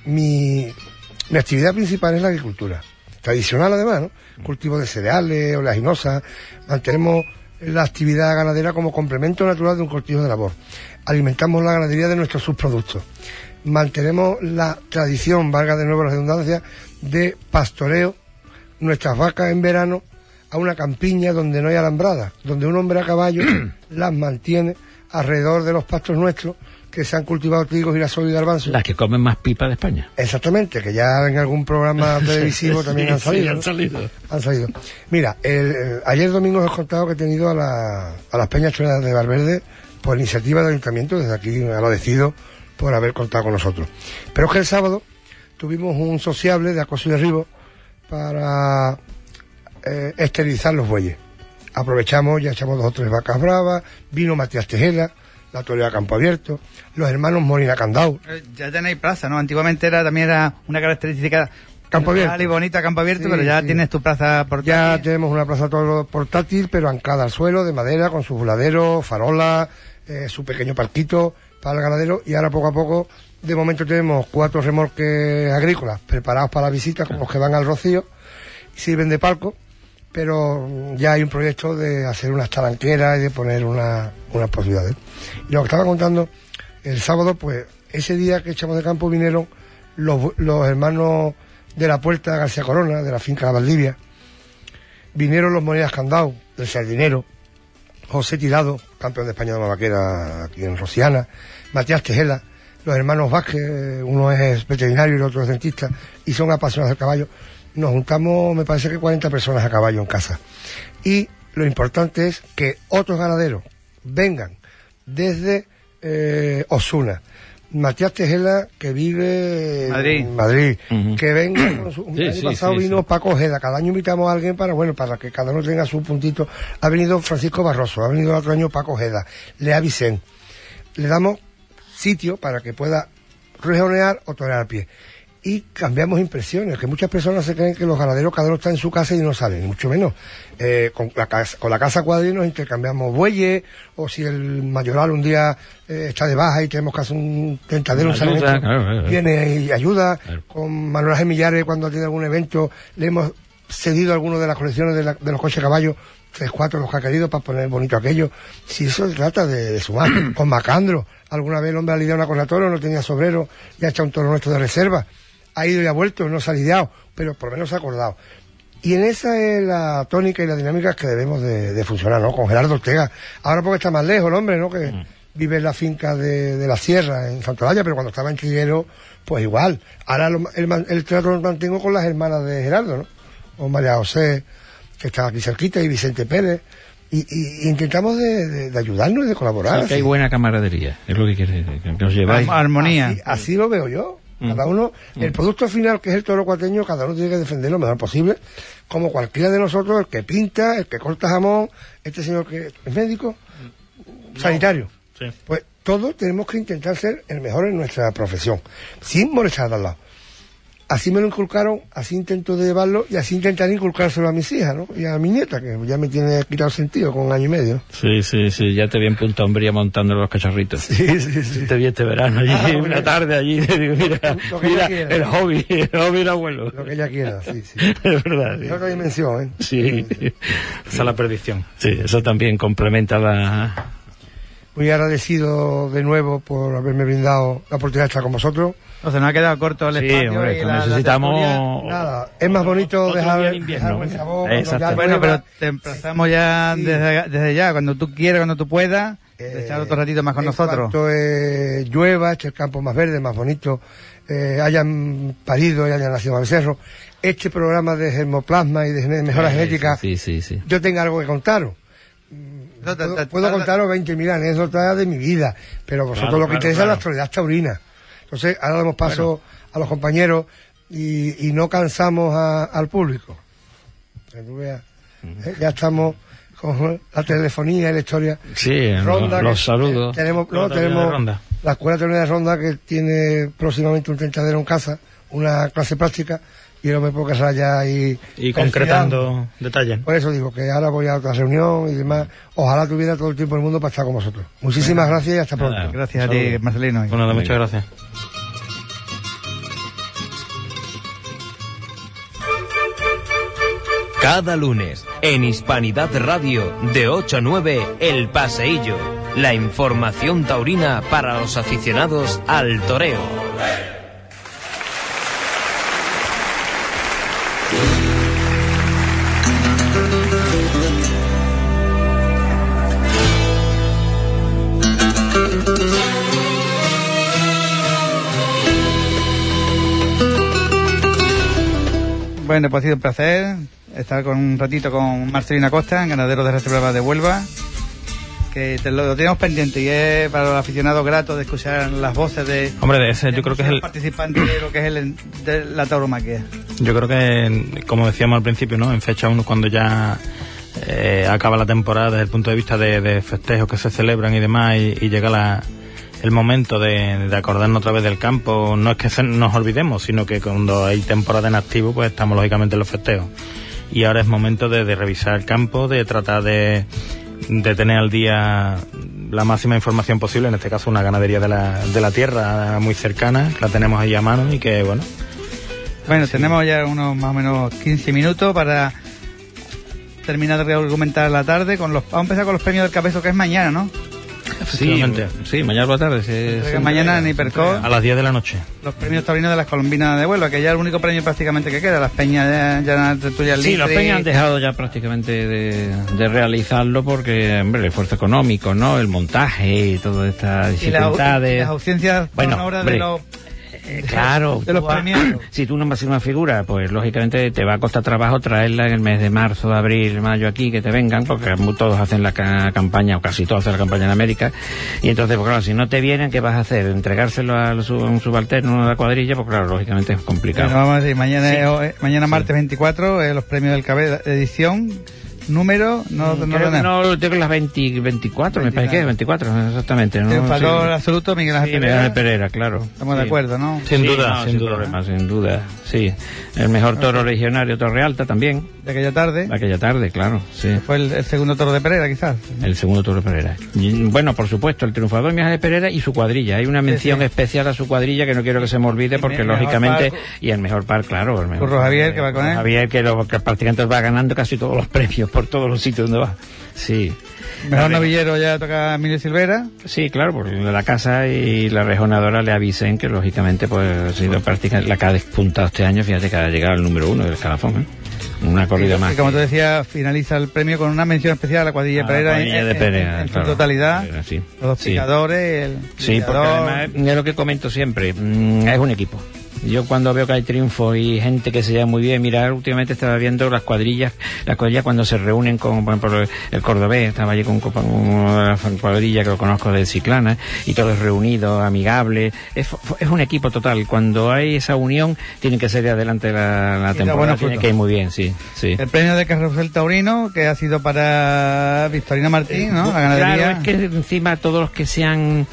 Mi actividad principal es la agricultura. Tradicional además, ¿no? Cultivo de cereales, oleaginosas. Mantenemos la actividad ganadera como complemento natural de un cultivo de labor. Alimentamos la ganadería de nuestros subproductos. Mantenemos la tradición, valga de nuevo la redundancia, de pastoreo nuestras vacas en verano a una campiña donde no hay alambrada, donde un hombre a caballo las mantiene alrededor de los pastos nuestros, que se han cultivado trigo, girasol y garbanzo. Las que comen más pipa de España. Exactamente, que ya en algún programa televisivo también han salido. Han salido. Mira, ayer domingo os he contado que he tenido a las peñas choreras de Valverde por iniciativa del Ayuntamiento, desde aquí agradecido por haber contado con nosotros. Pero es que el sábado tuvimos un sociable de acoso y derribo para esterilizar los bueyes. Aprovechamos, ya echamos 2 o 3 vacas bravas, vino Matías Tejela, la torera Campo Abierto, los hermanos Molina Candau. Ya tenéis plaza, ¿no? Antiguamente también era una característica Campo Abierto. Y bonita Campo Abierto, sí, pero ya tienes tu plaza portátil. Ya tenemos una plaza todo portátil, pero anclada al suelo, de madera, con su voladero, farola, su pequeño parquito para el ganadero, y ahora poco a poco, de momento tenemos 4 remolques agrícolas preparados para la visita, como los que van al Rocío, y sirven de palco, pero ya hay un proyecto de hacer unas talanqueras y de poner unas posibilidades. Y lo que estaba contando, el sábado, pues, ese día que echamos de campo vinieron los hermanos de la Puerta García Corona, de la finca La Valdivia, vinieron los Monedas Candau, del Sardinero, José Tirado, campeón de España de la vaquera aquí en Rociana, Matías Tejela, los hermanos Vázquez, uno es veterinario y el otro es dentista, y son apasionados del caballo. Nos juntamos, me parece que 40 personas a caballo en casa. Y lo importante es que otros ganaderos vengan desde Osuna. Matías Tejela, que vive en Madrid, que venga con su... el año pasado vino Paco Ojeda. Cada año invitamos a alguien para que cada uno tenga su puntito. Ha venido Francisco Barroso, ha venido el otro año Paco Ojeda, Lea Vicente. Le damos sitio para que pueda rejonear o torear al pie. Y cambiamos impresiones, que muchas personas se creen que los ganaderos cada uno está en su casa y no salen, ni mucho menos. Con la casa cuadril nos intercambiamos bueyes, o si el mayoral un día está de baja y tenemos que hacer un tentadero, un salimiento, claro. Viene y ayuda. Claro. Con Manuel Ángel Millares, cuando tiene algún evento, le hemos cedido algunas de las colecciones de los coches caballos, 3, 4 los que ha querido para poner bonito aquello. Si eso se trata de sumar. Con Macandro, alguna vez el hombre ha lidiado una cornatoro, no tenía sobrero, y ha echado un toro nuestro de reserva. Ha ido y ha vuelto, no se ha lidiado, pero por lo menos se ha acordado. Y en esa es la tónica y la dinámica que debemos de funcionar, ¿no? Con Gerardo Ortega. Ahora porque está más lejos el hombre, ¿no? Que vive en la finca de la Sierra, en Santolaya, pero cuando estaba en Triguero, pues igual. Ahora el trato lo mantengo con las hermanas de Gerardo, ¿no? Con María José, que está aquí cerquita, y Vicente Pérez. Y intentamos de ayudarnos y de colaborar. O sea, que hay buena camaradería, es lo que quiere que nos lleváis. Armonía. Así lo veo yo. Cada uno, el producto final, que es el toro cuateño, cada uno tiene que defender lo mejor posible, como cualquiera de nosotros, el que pinta, el que corta jamón, este señor que es médico, sanitario. Sí. Pues todos tenemos que intentar ser el mejor en nuestra profesión, sin molestar al lado. Así me lo inculcaron, así intento de llevarlo, y así intentaré inculcárselo a mis hijas, ¿no? Y a mi nieta, que ya me tiene quitado sentido con 1 año y medio. Sí, ya te vi en Punta Umbría montando los cachorritos. Sí. Te vi este verano allí, una tarde allí, digo, mira el hobby del abuelo. Lo que ella quiera, sí. Es verdad. Es otra dimensión, ¿eh? Sí. Esa es la perdición. Sí, eso también complementa la... Muy agradecido de nuevo por haberme brindado la oportunidad de estar con vosotros. O sea, nos ha quedado corto el espacio. Hombre, necesitamos... Nada, es más bonito dejar invierno. Bueno, pero te emplazamos ya desde ya, cuando tú quieras, cuando tú puedas, echar otro ratito más con nosotros. Cuanto llueva, eche el campo más verde, más bonito, hayan parido y hayan nacido más becerros, este programa de germoplasma y de mejora genética, sí. yo tengo algo que contaros. Puedo contaros 20.000 anécdotas de mi vida, pero vosotros lo que interesa es la actualidad taurina. Entonces, ahora damos paso a los compañeros y no cansamos al público. Que tú veas, ya estamos con la telefonía y la historia. Sí, Ronda, los saludos. Tenemos la Escuela Taurina de Ronda, que tiene próximamente un tentadero en casa, una clase práctica, y no me puedo casar ya y concretando detalles. Por eso digo que ahora voy a otra reunión y demás. Ojalá tuviera todo el tiempo del mundo para estar con vosotros. Muchísimas gracias y hasta pronto. Gracias a ti, Marcelino. Bueno, muchas gracias. Cada lunes, en Hispanidad Radio, de 8 a 9, El Paseillo. La información taurina para los aficionados al toreo. Bueno, pues ha sido un placer estar con un ratito con Marcelino Acosta, ganadero de Reserva de Huelva, que lo tenemos pendiente y es para los aficionados grato de escuchar las voces de... Hombre, de ese yo creo que es el participante de lo que es de la tauromaquia. Yo creo que, como decíamos al principio, ¿no? En fecha 1, cuando ya acaba la temporada desde el punto de vista de festejos que se celebran y demás, y llega el momento de acordarnos otra vez del campo. No es que nos olvidemos, sino que cuando hay temporada en activo, pues estamos lógicamente en los festejos. Y ahora es momento de revisar el campo, de tratar de tener al día la máxima información posible, en este caso una ganadería de la tierra muy cercana, que la tenemos ahí a mano y que, bueno... Bueno, sí. Tenemos ya unos más o menos 15 minutos para terminar de argumentar la tarde. Vamos a empezar con los premios del Cabezo, que es mañana, ¿no? Sí, mañana por la tarde. Mañana en Hipercor. A las 10 de la noche. Los premios taurinos de las Colombinas de Huelva, que ya es el único premio prácticamente que queda. Las peñas ya tertulias. Sí, las peñas han dejado ya prácticamente de realizarlo porque, hombre, el esfuerzo económico, ¿no? El montaje y todas estas dificultades. Y las ausencias de los... Claro, de los premios. Si tú no vas a ser una figura, pues lógicamente te va a costar trabajo traerla en el mes de marzo, abril, mayo aquí, que te vengan, porque todos hacen la campaña, o casi todos hacen la campaña en América, y entonces, pues claro, si no te vienen, ¿qué vas a hacer? ¿Entregárselo a un subalterno de la cuadrilla? Pues claro, lógicamente es complicado. Bueno, vamos a decir, mañana martes 24, los premios del Cabe edición... Número, no tengo las 24, me parece que es 24, exactamente. ¿no? Triunfador absoluto, Miguel Ángel Pereira. Miguel Ángel Pereira, claro. Estamos de acuerdo, ¿no? Sin duda. Sin duda, sí. El mejor toro legionario, Torre Alta también. De aquella tarde, claro, sí. Fue el segundo toro de Pereira, quizás. El segundo toro de Pereira. Y, bueno, por supuesto, el triunfador Miguel Ángel Pereira y su cuadrilla. Hay una mención especial a su cuadrilla que no quiero que se me olvide, porque lógicamente, y el mejor par, claro. El mejor Curro Javier, que va con él. Javier, que prácticamente va ganando casi todos los premios por todos los sitios donde va. Sí. Mejor novillero ya toca Emilio Silvera. Sí, claro, porque la casa y la rejonadora le avisen que lógicamente pues ha sido prácticamente la que ha despuntado este año. Fíjate que ha llegado al número 1 del escalafón, una corrida más. Y como tú decías, finaliza el premio con una mención especial a la cuadrilla Pereira en su totalidad. Pereira, sí. Los dos picadores, Sí, porque además es lo que comento siempre, es un equipo. Yo cuando veo que hay triunfos y gente que se lleva muy bien, mira, últimamente estaba viendo las cuadrillas cuando se reúnen con, por ejemplo, el cordobés, estaba allí con una cuadrilla que lo conozco de Ciclana, y todos reunidos, amigables, es un equipo total. Cuando hay esa unión, tiene que ser de adelante la temporada, tiene que ir muy bien, sí. El premio de Carrusel Taurino, que ha sido para Victorina Martín, ¿no? La ganadería. Claro, es que encima todos los que se han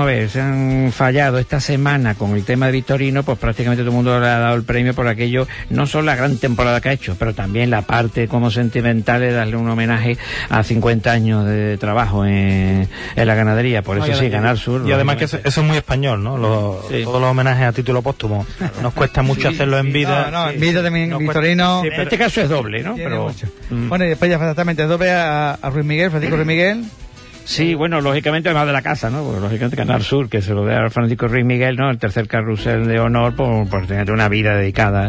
fallado esta semana con el tema de Victorino, pues prácticamente todo el mundo le ha dado el premio por aquello, no solo la gran temporada que ha hecho, pero también la parte como sentimental de darle un homenaje a 50 años de trabajo en la ganadería. Por eso sí, Ganar Sur. Y además que eso es muy español, ¿no? Todos los homenajes a título póstumo. Nos cuesta mucho hacerlo en vida. En vida también, Victorino. En este caso es doble, ¿no? Pero bueno, y después ya exactamente es doble a Ruiz Miguel, Francisco Ruiz Miguel. Sí, bueno, lógicamente además de la casa, ¿no? Porque lógicamente Ganar Sur, que se lo dé a Francisco Ruiz Miguel, ¿no? El tercer carrusel de honor, por tener una vida dedicada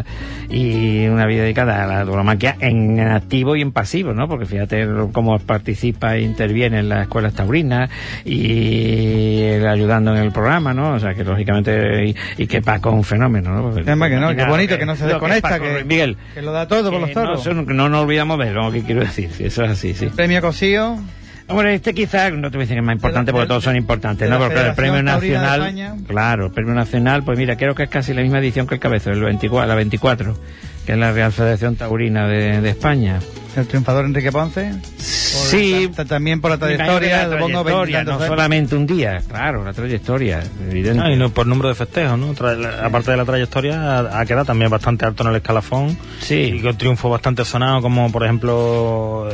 a la tauromaquia en activo y en pasivo, ¿no? Porque fíjate cómo participa e interviene en las escuelas taurinas y ayudando en el programa, ¿no? O sea, que lógicamente y que Paco es un fenómeno, ¿no? Porque, además que no, qué bonito que no se desconecta, Miguel, que lo da todo por los toros. No nos olvidamos de lo que quiero decir, eso es así, sí. Premio Cosío. Hombre, quizás, no te voy a decir que es más importante porque todos son importantes, ¿no? Porque el premio nacional, claro, el premio nacional, pues mira, creo que es casi la misma edición que el Cabezo, la 24, que es la Real Federación Taurina de España. El triunfador Enrique Ponce. Sí. También por la trayectoria, no solamente un día, claro, la trayectoria, evidente. Y no por número de festejos, ¿no? Aparte de la trayectoria, ha quedado también bastante alto en el escalafón. Sí. Y con triunfo bastante sonado, como por ejemplo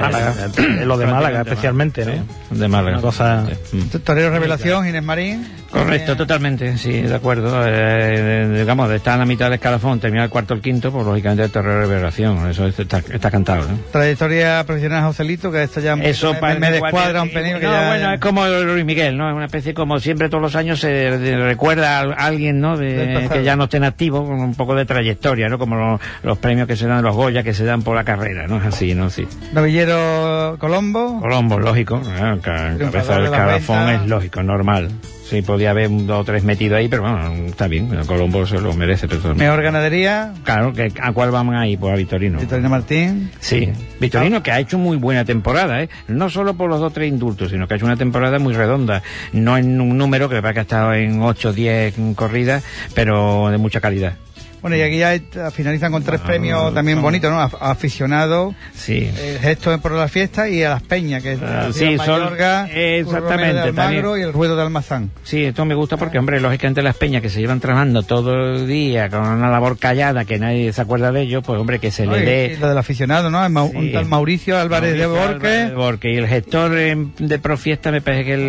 lo de Málaga, especialmente, ¿no? Sí, de Málaga. Una cosa... Torero Revelación, Ginés Marín. Correcto, totalmente, sí, de acuerdo. Digamos, de estar en la mitad del escalafón, terminar el cuarto o el quinto, pues lógicamente el Torero Revelación, eso está cantado, ¿no? Trayectoria profesional Joselito, que esto ya eso me descuadra un pelín. Bueno, es como Luis Miguel, ¿no? Es una especie, como siempre todos los años se recuerda a alguien, ¿no? Que ya no esté en activo, con un poco de trayectoria, ¿no? Como los premios que se dan, los Goya que se dan por la carrera, ¿no? Es así, ¿no? Sí. Novillero Colombo, lógico, cabeza del escalafón es lógico, normal. Sí, podía haber 2 o 3 metido ahí, pero bueno, está bien, el Colombo se lo merece. Mejor ganadería. Claro, ¿a cuál vamos ahí? Pues a Vitorino. Vitorino Martín. Sí, Vitorino que ha hecho muy buena temporada, no solo por los 2 o 3 indultos, sino que ha hecho una temporada muy redonda, no en un número, que ha estado en 8 o 10 corridas, pero de mucha calidad. Bueno, y aquí ya finalizan con 3 premios también bonitos, ¿no? Aficionado, sí. El gesto por la fiesta y a las peñas, que es sí, Mayorga, exactamente, de Almagro y el Ruedo de Almazán. Sí, esto me gusta porque, hombre, lógicamente las peñas que se llevan trabajando todo el día con una labor callada que nadie se acuerda de ellos, pues hombre, que se le dé... Lo del aficionado, ¿no? Un tal Mauricio Álvarez de Borque. Y el gestor de Profiesta me parece que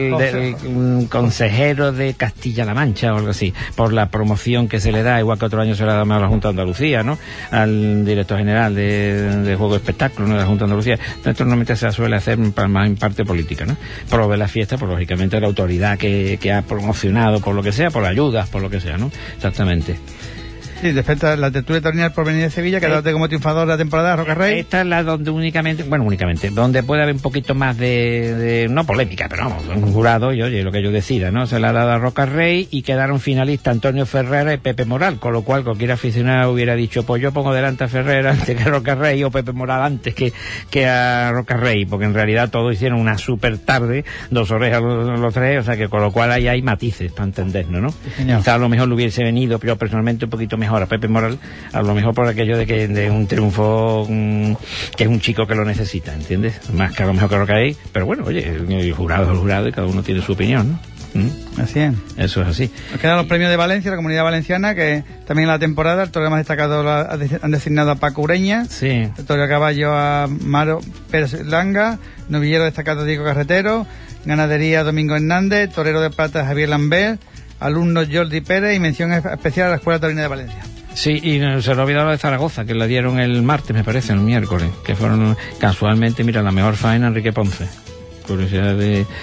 el consejero de Castilla-La Mancha o algo así, por la promoción que se le da, igual que otro año se le da a la Junta de Andalucía, ¿no? Al director general de Juego de Espectáculo, ¿no? De la Junta de Andalucía. Esto normalmente se suele hacer más en parte política, ¿no? Prove la fiesta, pues lógicamente la autoridad que ha promocionado, por lo que sea, por ayudas, por lo que sea, ¿no? Exactamente. Sí, después la tertulia taurina del Porvenir de Sevilla, que date como triunfador de la temporada Roca Rey. Esta es la donde únicamente, donde puede haber un poquito más de no polémica, pero vamos, un jurado y oye, lo que ellos decidan, ¿no? Se la ha dado a Roca Rey y quedaron finalistas Antonio Ferrera y Pepe Moral, con lo cual cualquier aficionado hubiera dicho, pues yo pongo delante a Ferrera antes que a Roca Rey, o Pepe Moral antes que a Roca Rey, porque en realidad todos hicieron una super tarde, 2 orejas los 3, o sea que con lo cual ahí hay matices para entendernos, ¿no? Sí, quizá a lo mejor le hubiese venido, pero personalmente un poquito mejor a Pepe Moral, a lo mejor por aquello de un triunfo que es un chico que lo necesita, ¿entiendes? Más que a lo mejor que Roca Rey, pero bueno, oye, el jurado es el jurado y cada uno tiene su opinión, ¿no? Así es. Eso es así. Nos quedan los premios de Valencia, la Comunidad Valenciana, que también en la temporada el torero más destacado han designado a Paco Ureña, sí. El torero a caballo a Maro Pérez Langa, novillero destacado Diego Carretero, ganadería Domingo Hernández, torero de plata Javier Lambert, alumno Jordi Pérez y mención especial a la Escuela Taurina de Valencia. Sí, y se lo olvidaba de Zaragoza, que la dieron el martes, me parece, el miércoles, que fueron casualmente, mira, la mejor faena Enrique Ponce. Curiosidad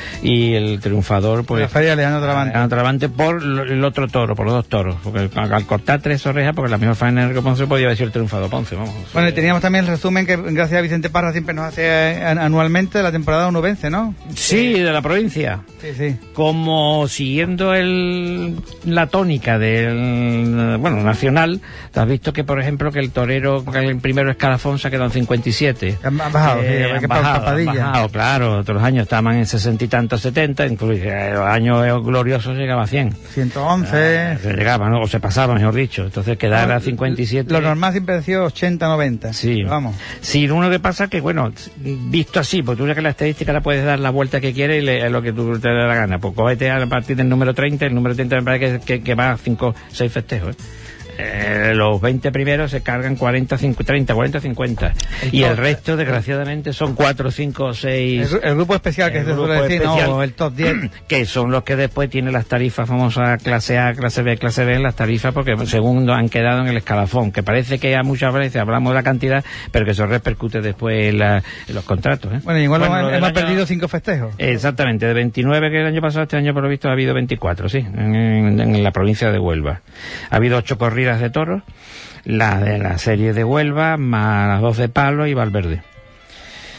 y el triunfador, pues, la feria Leandro Travante por el otro toro, por los 2 toros, porque al cortar 3 orejas, porque la mejor faena de Enrique Ponce podía decir el triunfador Ponce, vamos. Bueno, y teníamos también el resumen que gracias a Vicente Parra siempre nos hace anualmente de la temporada onubense, ¿no? Sí, de la provincia. Sí. Como siguiendo la tónica del, nacional, te has visto que, por ejemplo, que el torero, el primero escalafón se ha quedado en 57. Han bajado, han bajado, claro, otros años estaban en 60 y tantos, 70, incluso los años gloriosos llegaba a 100. 111. Se llegaba, ¿no? O se pasaba, mejor dicho. Entonces quedar a 57. Lo normal siempre ha sido 80, 90. Sí. Vamos. Sí, lo que pasa que, visto así, pues tú ya que la estadística la puedes dar la vuelta que quieres y lo que tú te dé la gana. Pues cógete a partir del número 30, el número 30 me parece que va a 5, 6 festejos, los 20 primeros se cargan 40, 50. Y el resto, desgraciadamente, son 4, 5, 6... El grupo especial, que se suele decir, ¿no? El top 10. Que son los que después tienen las tarifas famosas clase A, clase B, clase B, las tarifas, porque según han quedado en el escalafón, que parece que a muchas veces hablamos de la cantidad, pero que eso repercute después en los contratos, ¿eh? Bueno, igual hemos perdido 5 festejos. Exactamente, de 29 que el año pasado, este año por lo visto ha habido 24, sí, en la provincia de Huelva. Ha habido 8 corridas de toros, la de la serie de Huelva, más las 2 de Palo y Valverde.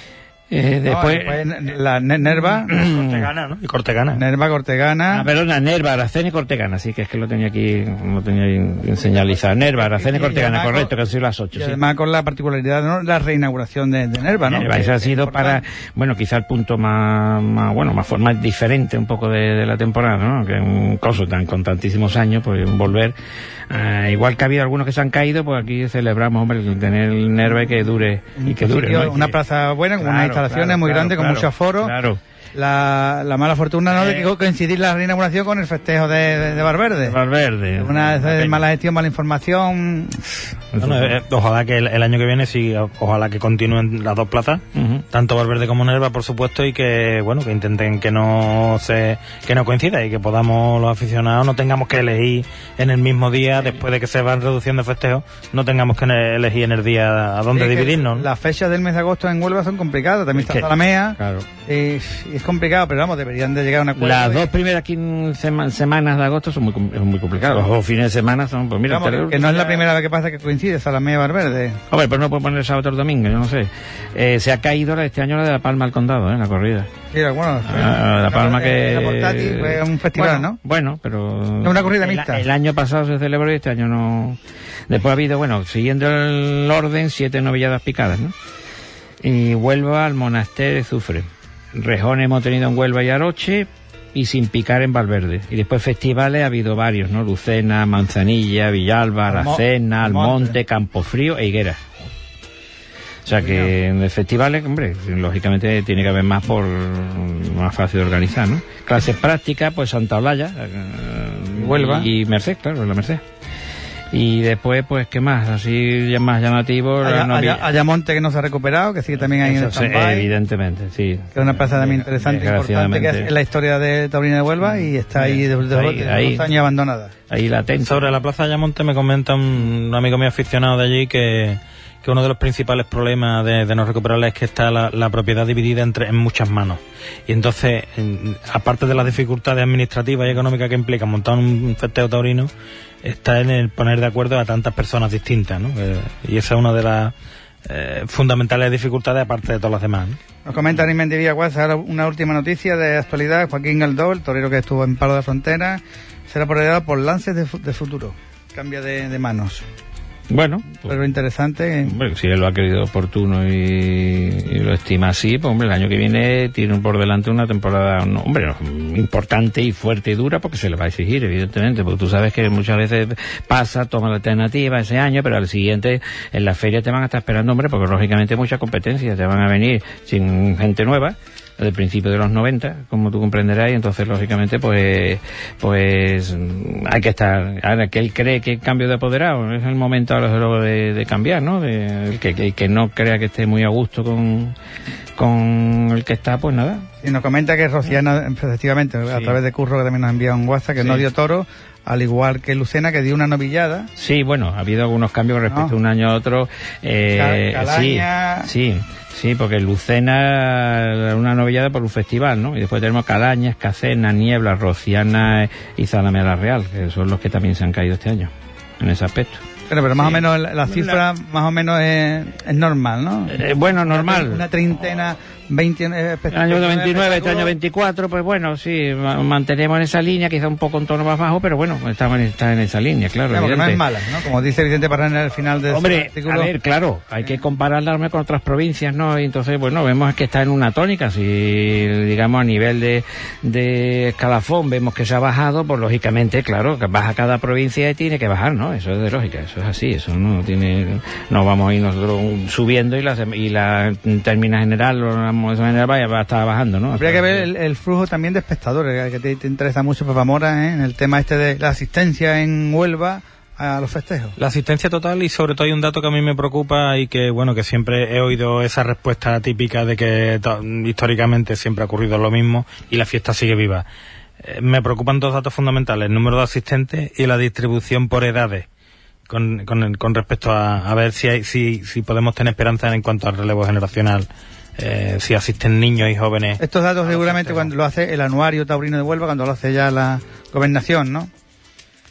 Después la Nerva. Cortegana, ¿no? Y Cortegana. Nerva, Cortegana. Perdona, Nerva, Aracena y Cortegana, sí, que es que lo tenía aquí señalizado. Nerva, Aracena y Cortegana, correcto, que han sido las 8. Y además con la particularidad, ¿no?, la reinauguración de Nerva, ¿no? Nerva, eso ha sido para, bueno, quizá el punto más diferente un poco de la temporada, ¿no? Que un coso con tantísimos años, pues volver. Igual que ha habido algunos que se han caído, pues aquí celebramos, hombre, el tener el Nerva y que dure, ¿no? Una plaza buena, con unas instalaciones muy grandes, con mucho aforo. Claro. La mala fortuna, ¿no?, de que coincidir la reinauguración con el festejo de Valverde. Valverde. Una de mala gestión, mala información. Bueno, ojalá que el año que viene sí, ojalá que continúen las dos plazas, tanto Valverde como Nerva, por supuesto, y que bueno, que intenten que no coincida y que podamos los aficionados no tengamos que elegir en el mismo día, después de que se van reduciendo festejos, no tengamos que elegir en el día a dónde dividirnos. Las fechas del mes de agosto en Huelva son complicadas, también está Zalamea. Claro. Es complicado, pero vamos, deberían de llegar a una acuerdo. Las dos primeras semanas de agosto son muy complicadas. Los dos fines de semana son, pues mira, que no es la primera vez que pasa que coincide Zalamea y Valverde. Hombre, pero no puede poner sábado o domingo, yo no sé. Se ha caído este año la de La Palma al Condado, la corrida. Sí, bueno, La Palma que... La portátil fue un festival, ¿no? Bueno, pero... Es una corrida mixta. El año pasado se celebró y este año no... Después ha habido, bueno, siguiendo el orden, 7 novilladas picadas, ¿no? Y Huelva al Monasterio de Zufre. Rejones hemos tenido en Huelva y Aroche, y sin picar en Valverde. Y después festivales ha habido varios, ¿no? Lucena, Manzanilla, Villalba, Aracena, Almonte, Campofrío e Higuera. O sea que en los festivales, hombre, lógicamente tiene que haber más más fácil de organizar, ¿no? Clases prácticas, pues Santa Olalla, Huelva y Merced, claro, la Merced. Y después, pues, ¿qué más? Así más llamativo. Ayamonte, que no se ha recuperado, que sigue también ahí en el stand-by. Evidentemente, sí. Que es una plaza también interesante, importante, que es en la historia de Taurina de Huelva, y está ahí desde dos años abandonada. Ahí latente. Sobre la plaza de Ayamonte me comenta un amigo mío aficionado de allí que uno de los principales problemas de no recuperarla es que está la propiedad dividida en muchas manos. Y entonces, aparte de las dificultades administrativas y económicas que implica montar un festejo taurino, está en el poner de acuerdo a tantas personas distintas, ¿no? Y esa es una de las fundamentales dificultades, aparte de todas las demás, ¿no? Nos comenta Arimendi Villaguas, ahora una última noticia de actualidad. Joaquín Galdó, el torero que estuvo en Palo de Frontera, será apoderado por Lances de Futuro. Cambia de manos. Bueno, pero interesante. Hombre, si él lo ha querido oportuno y lo estima así, pues hombre, el año que viene tiene por delante una temporada, importante y fuerte y dura, porque se le va a exigir, evidentemente, porque tú sabes que muchas veces toma la alternativa ese año, pero al siguiente en la feria te van a estar esperando, hombre, porque lógicamente muchas competencias te van a venir sin gente nueva, del principio de los 90, como tú comprenderás, y entonces lógicamente pues hay que estar. Ahora, que él cree que el cambio de apoderado es el momento ahora de cambiar, ¿no? El que no crea que esté muy a gusto con el que está, pues nada. Y nos comenta que Rociana, efectivamente, a través de Curro, que también nos envía un WhatsApp, que no dio toro, al igual que Lucena, que dio una novillada. Sí, bueno, ha habido algunos cambios respecto a un año a otro. Calaña. Sí, porque Lucena una novillada por un festival, ¿no? Y después tenemos Calaña, Escacena, Niebla, Rociana y Zalamea la Real, que son los que también se han caído este año, en ese aspecto. Pero más o menos la cifra más o menos es normal, ¿no? Bueno, normal. Una treintena, 20... el año 29, este año 24, pues bueno, sí, mantenemos en esa línea, quizá un poco en tono más bajo, pero bueno, está en esa línea, claro. Porque no es mala, ¿no? Como dice Vicente Parrana al final de este artículo. A ver, claro, hay que compararla con otras provincias, ¿no? Y entonces, bueno, vemos que está en una tónica. Si, digamos, a nivel de escalafón vemos que se ha bajado, pues lógicamente, claro, que baja cada provincia y tiene que bajar, ¿no? Eso es de lógica, eso es así, eso no vamos a ir nosotros subiendo y la términa general va a estar bajando, ¿no? Habría que ver el flujo también de espectadores, que te interesa mucho, Pepa Mora, en el tema de la asistencia en Huelva a los festejos. La asistencia total, y sobre todo hay un dato que a mí me preocupa y que, bueno, que siempre he oído esa respuesta típica de que históricamente siempre ha ocurrido lo mismo y la fiesta sigue viva. Me preocupan dos datos fundamentales: el número de asistentes y la distribución por edades. Con respecto a ver si podemos tener esperanza en cuanto al relevo generacional, si asisten niños y jóvenes. Estos datos seguramente cuando lo hace el Anuario Taurino de Huelva, cuando lo hace ya la gobernación, ¿no?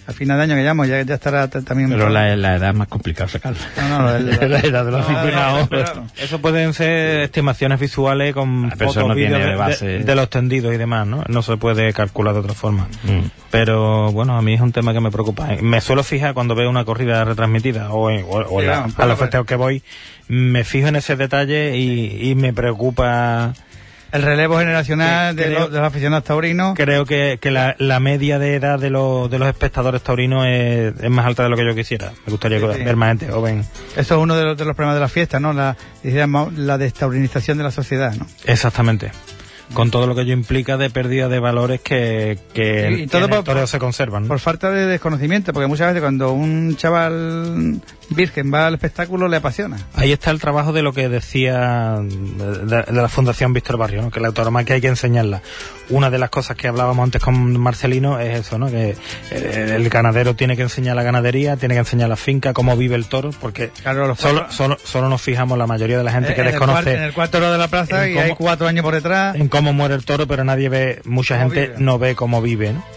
al final de año que llamo, ya estará también... Pero la edad es más complicada sacarla. No, la edad de los aficionados. Eso pueden ser estimaciones visuales con fotos, no vídeos tiene base. de los tendidos y demás, ¿no? No se puede calcular de otra forma. Pero bueno, a mí es un tema que me preocupa. Me suelo fijar cuando veo una corrida retransmitida o a los festejos que voy, me fijo en ese detalle y me preocupa... El relevo generacional de los aficionados taurinos. Creo que la media de edad de los espectadores taurinos es más alta de lo que yo quisiera. Me gustaría ver más gente joven. Eso es uno de los problemas de la fiesta, ¿no? La destaurinización de la sociedad, ¿no? Exactamente. Con todo lo que ello implica de pérdida de valores que en el toreo se conservan, ¿no? Por falta de desconocimiento, porque muchas veces cuando un chaval virgen va al espectáculo le apasiona. Ahí está el trabajo de lo que decía de la Fundación Víctor Barrio, ¿no? Que la tauromaquia hay que enseñarla. Una de las cosas que hablábamos antes con Marcelino es eso, ¿no? Que el ganadero tiene que enseñar la ganadería, tiene que enseñar la finca, cómo vive el toro, porque claro, solo nos fijamos la mayoría de la gente que desconoce en el cuarto toro de la plaza y hay 4 años por detrás en cómo muere el toro, pero mucha gente no ve cómo vive, ¿no?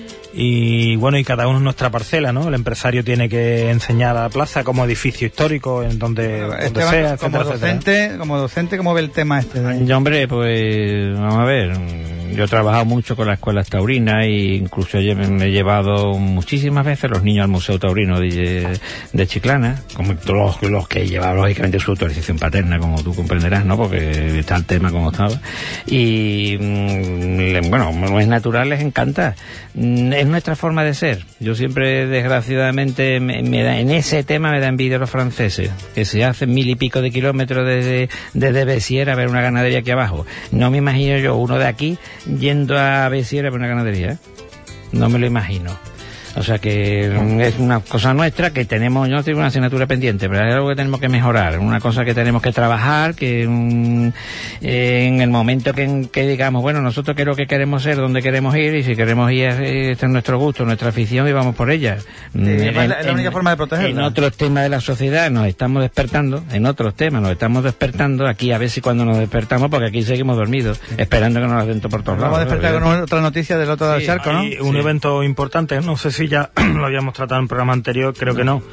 Y bueno, y cada uno en nuestra parcela, ¿no? El empresario tiene que enseñar a la plaza como edificio histórico en donde sea, como docente, ¿cómo ve el tema este? Yo, hombre, pues vamos a ver, yo he trabajado mucho con las escuelas taurinas e incluso me he llevado muchísimas veces los niños al Museo Taurino de Chiclana, como todos los que he llevado, lógicamente, su autorización paterna, como tú comprenderás, ¿no? Porque está el tema como estaba. Y bueno, es natural, les encanta. Es nuestra forma de ser. Yo siempre, desgraciadamente, en ese tema me da envidia a los franceses, que se hacen 1000 y pico de kilómetros desde Bessières a ver una ganadería aquí abajo. No me imagino yo uno de aquí yendo a Bessières a ver una ganadería, ¿eh? No me lo imagino. O sea que es una cosa nuestra que tenemos, yo no tengo una asignatura pendiente, pero es algo que tenemos que mejorar, una cosa que tenemos que trabajar, que en el momento que digamos, bueno, nosotros qué es lo que queremos ser, dónde queremos ir, y si queremos ir, este es nuestro gusto, nuestra afición, y vamos por ella. Es la única forma de protegerla. En otros temas de la sociedad nos estamos despertando, aquí a ver si cuando nos despertamos, porque aquí seguimos dormidos, esperando que nos den por todos lados. Vamos a despertar con otra noticia del otro lado del charco, ¿no? Un evento importante, no sé si ya lo habíamos tratado en el programa anterior, creo que no.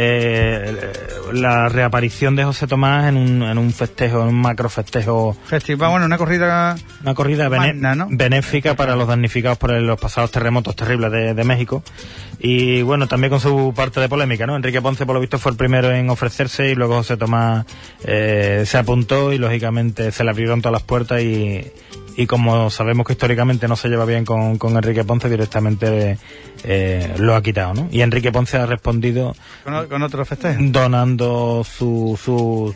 La reaparición de José Tomás en un festejo, en un macro festejo. Festival, bueno, una corrida magna, ¿no? Benéfica para los damnificados por los pasados terremotos terribles de México. Y bueno, también con su parte de polémica, ¿no? Enrique Ponce, por lo visto, fue el primero en ofrecerse y luego José Tomás se apuntó y lógicamente se le abrieron todas las puertas y como sabemos que históricamente no se lleva bien con Enrique Ponce, directamente lo ha quitado, ¿no? Y Enrique Ponce ha respondido con otro festejo, donando su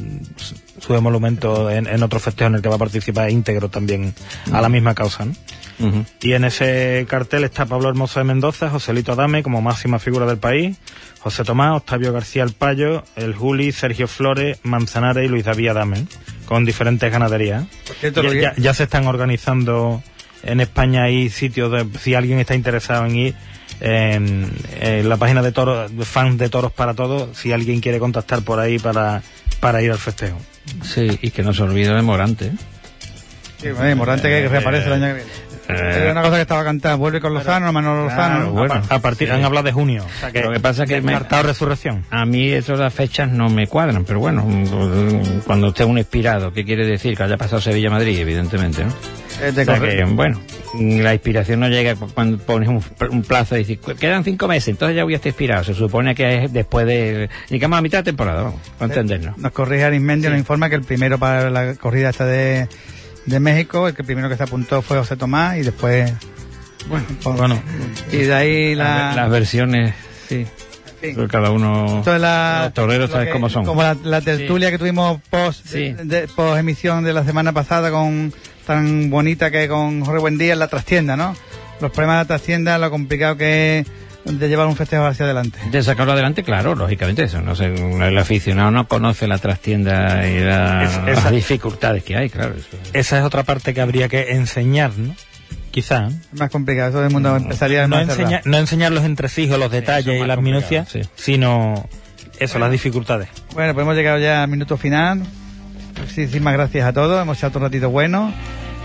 emolumento en otro festejo en el que va a participar íntegro también a la misma causa, ¿no? Uh-huh. Y en ese cartel está Pablo Hermoso de Mendoza, Joselito Adame como máxima figura del país, José Tomás, Octavio García El Payo, El Juli, Sergio Flores, Manzanares y Luis David Adame, con diferentes ganaderías. Ya se están organizando en España, hay sitios si alguien está interesado en ir, en la página de toros, de fans de Toros para Todos, si alguien quiere contactar por ahí para ir al festejo. Sí, y que no se olvide de Morante, ¿eh? Sí, Morante que reaparece el año que viene. Era una cosa que estaba cantada, vuelve con Lozano, Manolo Lozano. ¿No? Bueno, a partir han hablado de junio. O sea que lo que pasa es que resurrección. A mí esas fechas no me cuadran, pero bueno, cuando usted es un inspirado, ¿qué quiere decir? Que haya pasado Sevilla-Madrid, evidentemente, ¿no? O sea que, bueno, la inspiración no llega cuando pones un plazo y dices, quedan 5 meses, entonces ya voy a estar inspirado. Se supone que es después de, digamos, a mitad de temporada, vamos, para entendernos. Nos corrige Arismendi, nos informa que el primero para la corrida esta de México, el que primero que se apuntó fue José Tomás y después bueno y de ahí las versiones, sí, en fin. Cada uno, los toreros sabes cómo son, como la tertulia que tuvimos post emisión de la semana pasada con tan bonita que con Jorge Buendía en la trastienda, ¿no? Los problemas de la trastienda, lo complicado que es de llevar un festejo hacia adelante. De sacarlo adelante, claro, lógicamente eso. No sé, el aficionado no conoce la trastienda y las dificultades que hay, claro. Eso. Esa es otra parte que habría que enseñar, ¿no? Quizá. Es más complicado, eso del mundo empresarial. No enseñar los entresijos, los detalles y las minucias, sino eso, las dificultades. Bueno, pues hemos llegado ya al minuto final. Muchísimas gracias a todos, hemos echado un ratito bueno.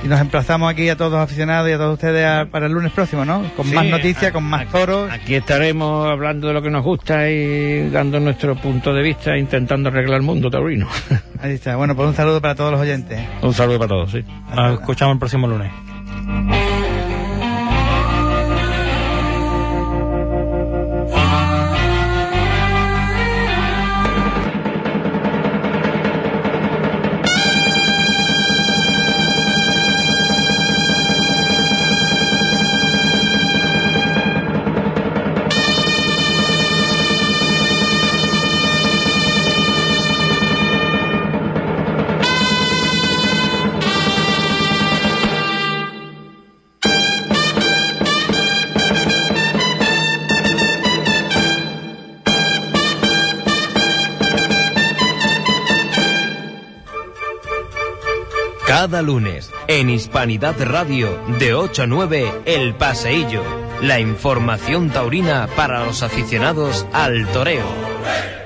Y nos emplazamos aquí a todos los aficionados y a todos ustedes para el lunes próximo, ¿no? Con más noticias, con más toros. Aquí estaremos hablando de lo que nos gusta y dando nuestro punto de vista, intentando arreglar el mundo taurino. Ahí está. Bueno, pues un saludo para todos los oyentes. Un saludo para todos, sí. Nos escuchamos el próximo lunes. Cada lunes, en Hispanidad Radio, de 8 a 9, El Paseillo. La información taurina para los aficionados al toreo.